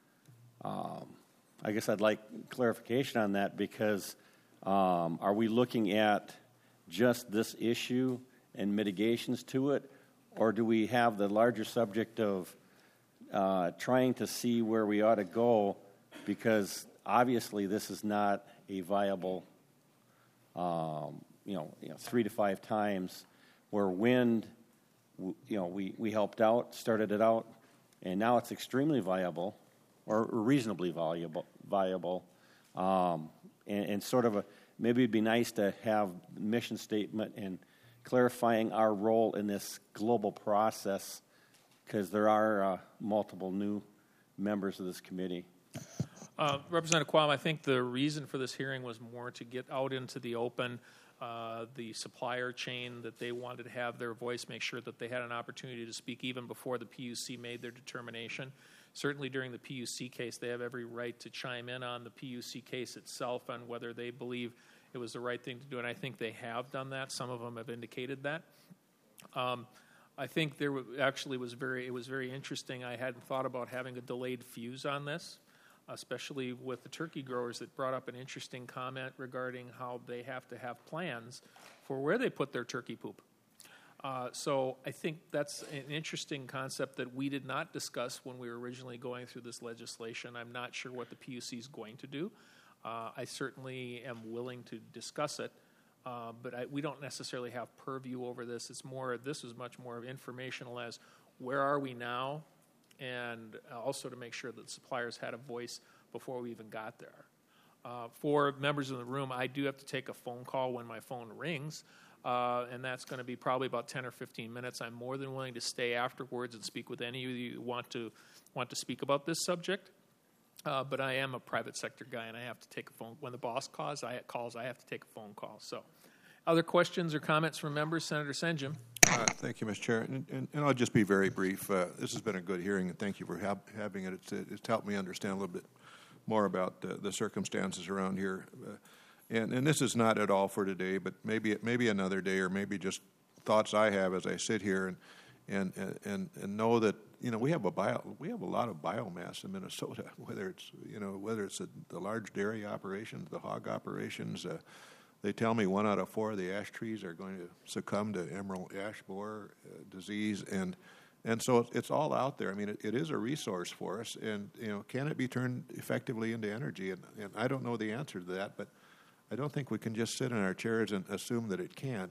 I guess I'd like clarification on that, because are we looking at just this issue and mitigations to it, or do we have the larger subject of trying to see where we ought to go, because obviously this is not a viable, 3 to 5 times where wind, we helped out, started it out, and now it's extremely viable or reasonably viable, and sort of maybe it'd be nice to have a mission statement and clarifying our role in this global process, because there are multiple new members of this committee. Representative Quam, I think the reason for this hearing was more to get out into the open the supplier chain, that they wanted to have their voice, make sure that they had an opportunity to speak even before the PUC made their determination. Certainly during the PUC case, they have every right to chime in on the PUC case itself on whether they believe it was the right thing to do, and I think they have done that. Some of them have indicated that. I think there actually was it was very interesting. I hadn't thought about having a delayed fuse on this, especially with the turkey growers, that brought up an interesting comment regarding how they have to have plans for where they put their turkey poop. So I think that's an interesting concept that we did not discuss when we were originally going through this legislation. I'm not sure what the PUC is going to do. I certainly am willing to discuss it, but we don't necessarily have purview over this. This is much more of informational as where are we now, and also to make sure that suppliers had a voice before we even got there. For members in the room, I do have to take a phone call when my phone rings, and that's going to be probably about 10 or 15 minutes. I'm more than willing to stay afterwards and speak with any of you who want to speak about this subject. But I am a private sector guy, and I have to take a phone. When the boss calls, I have to take a phone call. So, other questions or comments from members? Senator Senjum. Thank you, Mr. Chair. And I'll just be very brief. This has been a good hearing, and thank you for having it. It's helped me understand a little bit more about the circumstances around here. And this is not at all for today, but maybe another day, or maybe just thoughts I have as I sit here and know that we have a lot of biomass in Minnesota. Whether it's the large dairy operations, the hog operations. They tell me 1 out of 4 of the ash trees are going to succumb to emerald ash borer disease, and so it's all out there. I mean, it is a resource for us, and can it be turned effectively into energy? And I don't know the answer to that, but I don't think we can just sit in our chairs and assume that it can't.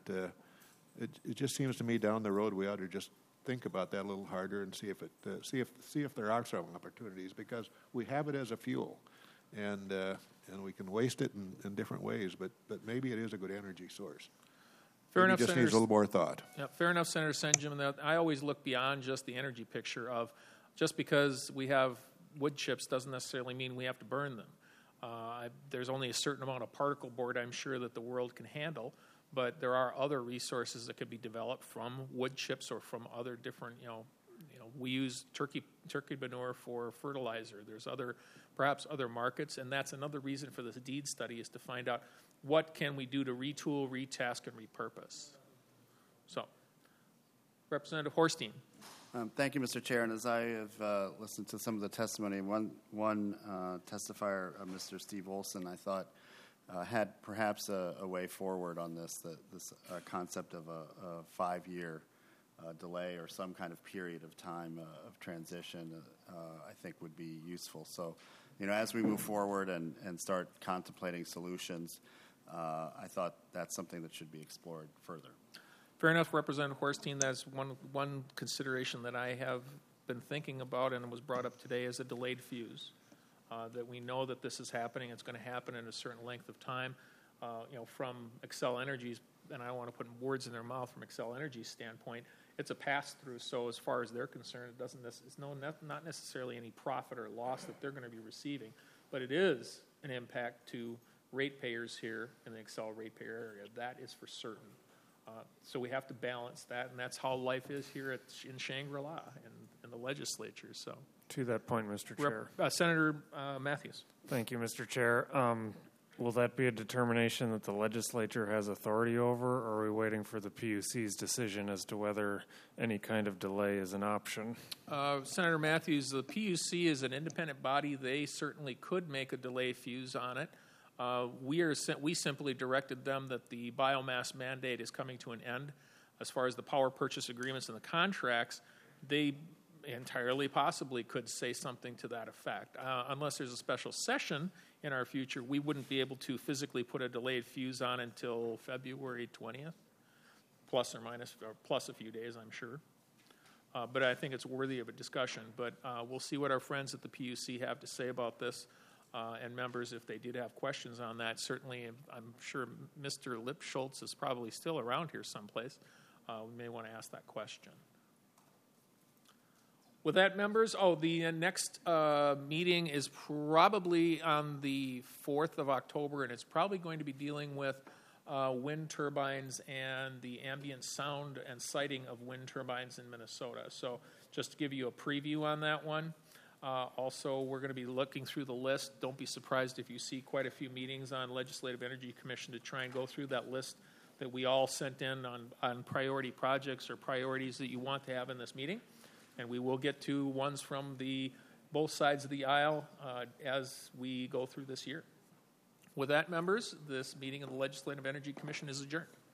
It just seems to me down the road we ought to just think about that a little harder and see if there are some opportunities, because we have it as a fuel, and we can waste it in different ways, but maybe it is a good energy source. Fair enough, just needs a little more thought. Yeah, fair enough, Senator Senjum. I always look beyond just the energy picture of just because we have wood chips doesn't necessarily mean we have to burn them. There's only a certain amount of particle board I'm sure that the world can handle, but there are other resources that could be developed from wood chips or from other different, we use turkey manure for fertilizer. There's perhaps other markets, and that's another reason for this deed study, is to find out what can we do to retool, retask, and repurpose. So, Representative Horstein. Thank you, Mr. Chair. And as I have listened to some of the testimony, one testifier, Mr. Steve Olson, I thought had perhaps a way forward on this concept of a 5-year delay or some kind of period of time of transition, I think would be useful. So, as we move forward and start contemplating solutions, I thought that's something that should be explored further. Fair enough, Representative Horstein. That's one consideration that I have been thinking about and was brought up today as a delayed fuse. That we know that this is happening. It's going to happen in a certain length of time. From Xcel Energy's, and I don't want to put words in their mouth, from Xcel Energy's standpoint, it's a pass-through. So as far as they're concerned, it's not necessarily any profit or loss that they're going to be receiving, but it is an impact to ratepayers here in the Xcel ratepayer area. That is for certain. So we have to balance that, and that's how life is here in Shangri-La in the legislature. So, to that point, Mr. Chair. Senator Matthews. Thank you, Mr. Chair. Will that be a determination that the legislature has authority over, or are we waiting for the PUC's decision as to whether any kind of delay is an option? Senator Matthews, the PUC is an independent body. They certainly could make a delay fuse on it. We simply directed them that the biomass mandate is coming to an end. As far as the power purchase agreements and the contracts, they entirely possibly could say something to that effect. Unless there's a special session in our future, we wouldn't be able to physically put a delayed fuse on until February 20th, plus or minus, or plus a few days, I'm sure. But I think it's worthy of a discussion. But we'll see what our friends at the PUC have to say about this. And members, if they did have questions on that, certainly I'm sure Mr. Lipschultz is probably still around here someplace. We may want to ask that question. With that, members, the next meeting is probably on the 4th of October, and it's probably going to be dealing with wind turbines and the ambient sound and sighting of wind turbines in Minnesota. So just to give you a preview on that one. Also, we're going to be looking through the list. Don't be surprised if you see quite a few meetings on Legislative Energy Commission to try and go through that list that we all sent in on priority projects or priorities that you want to have in this meeting. And we will get to ones from both sides of the aisle as we go through this year. With that, members, this meeting of the Legislative Energy Commission is adjourned.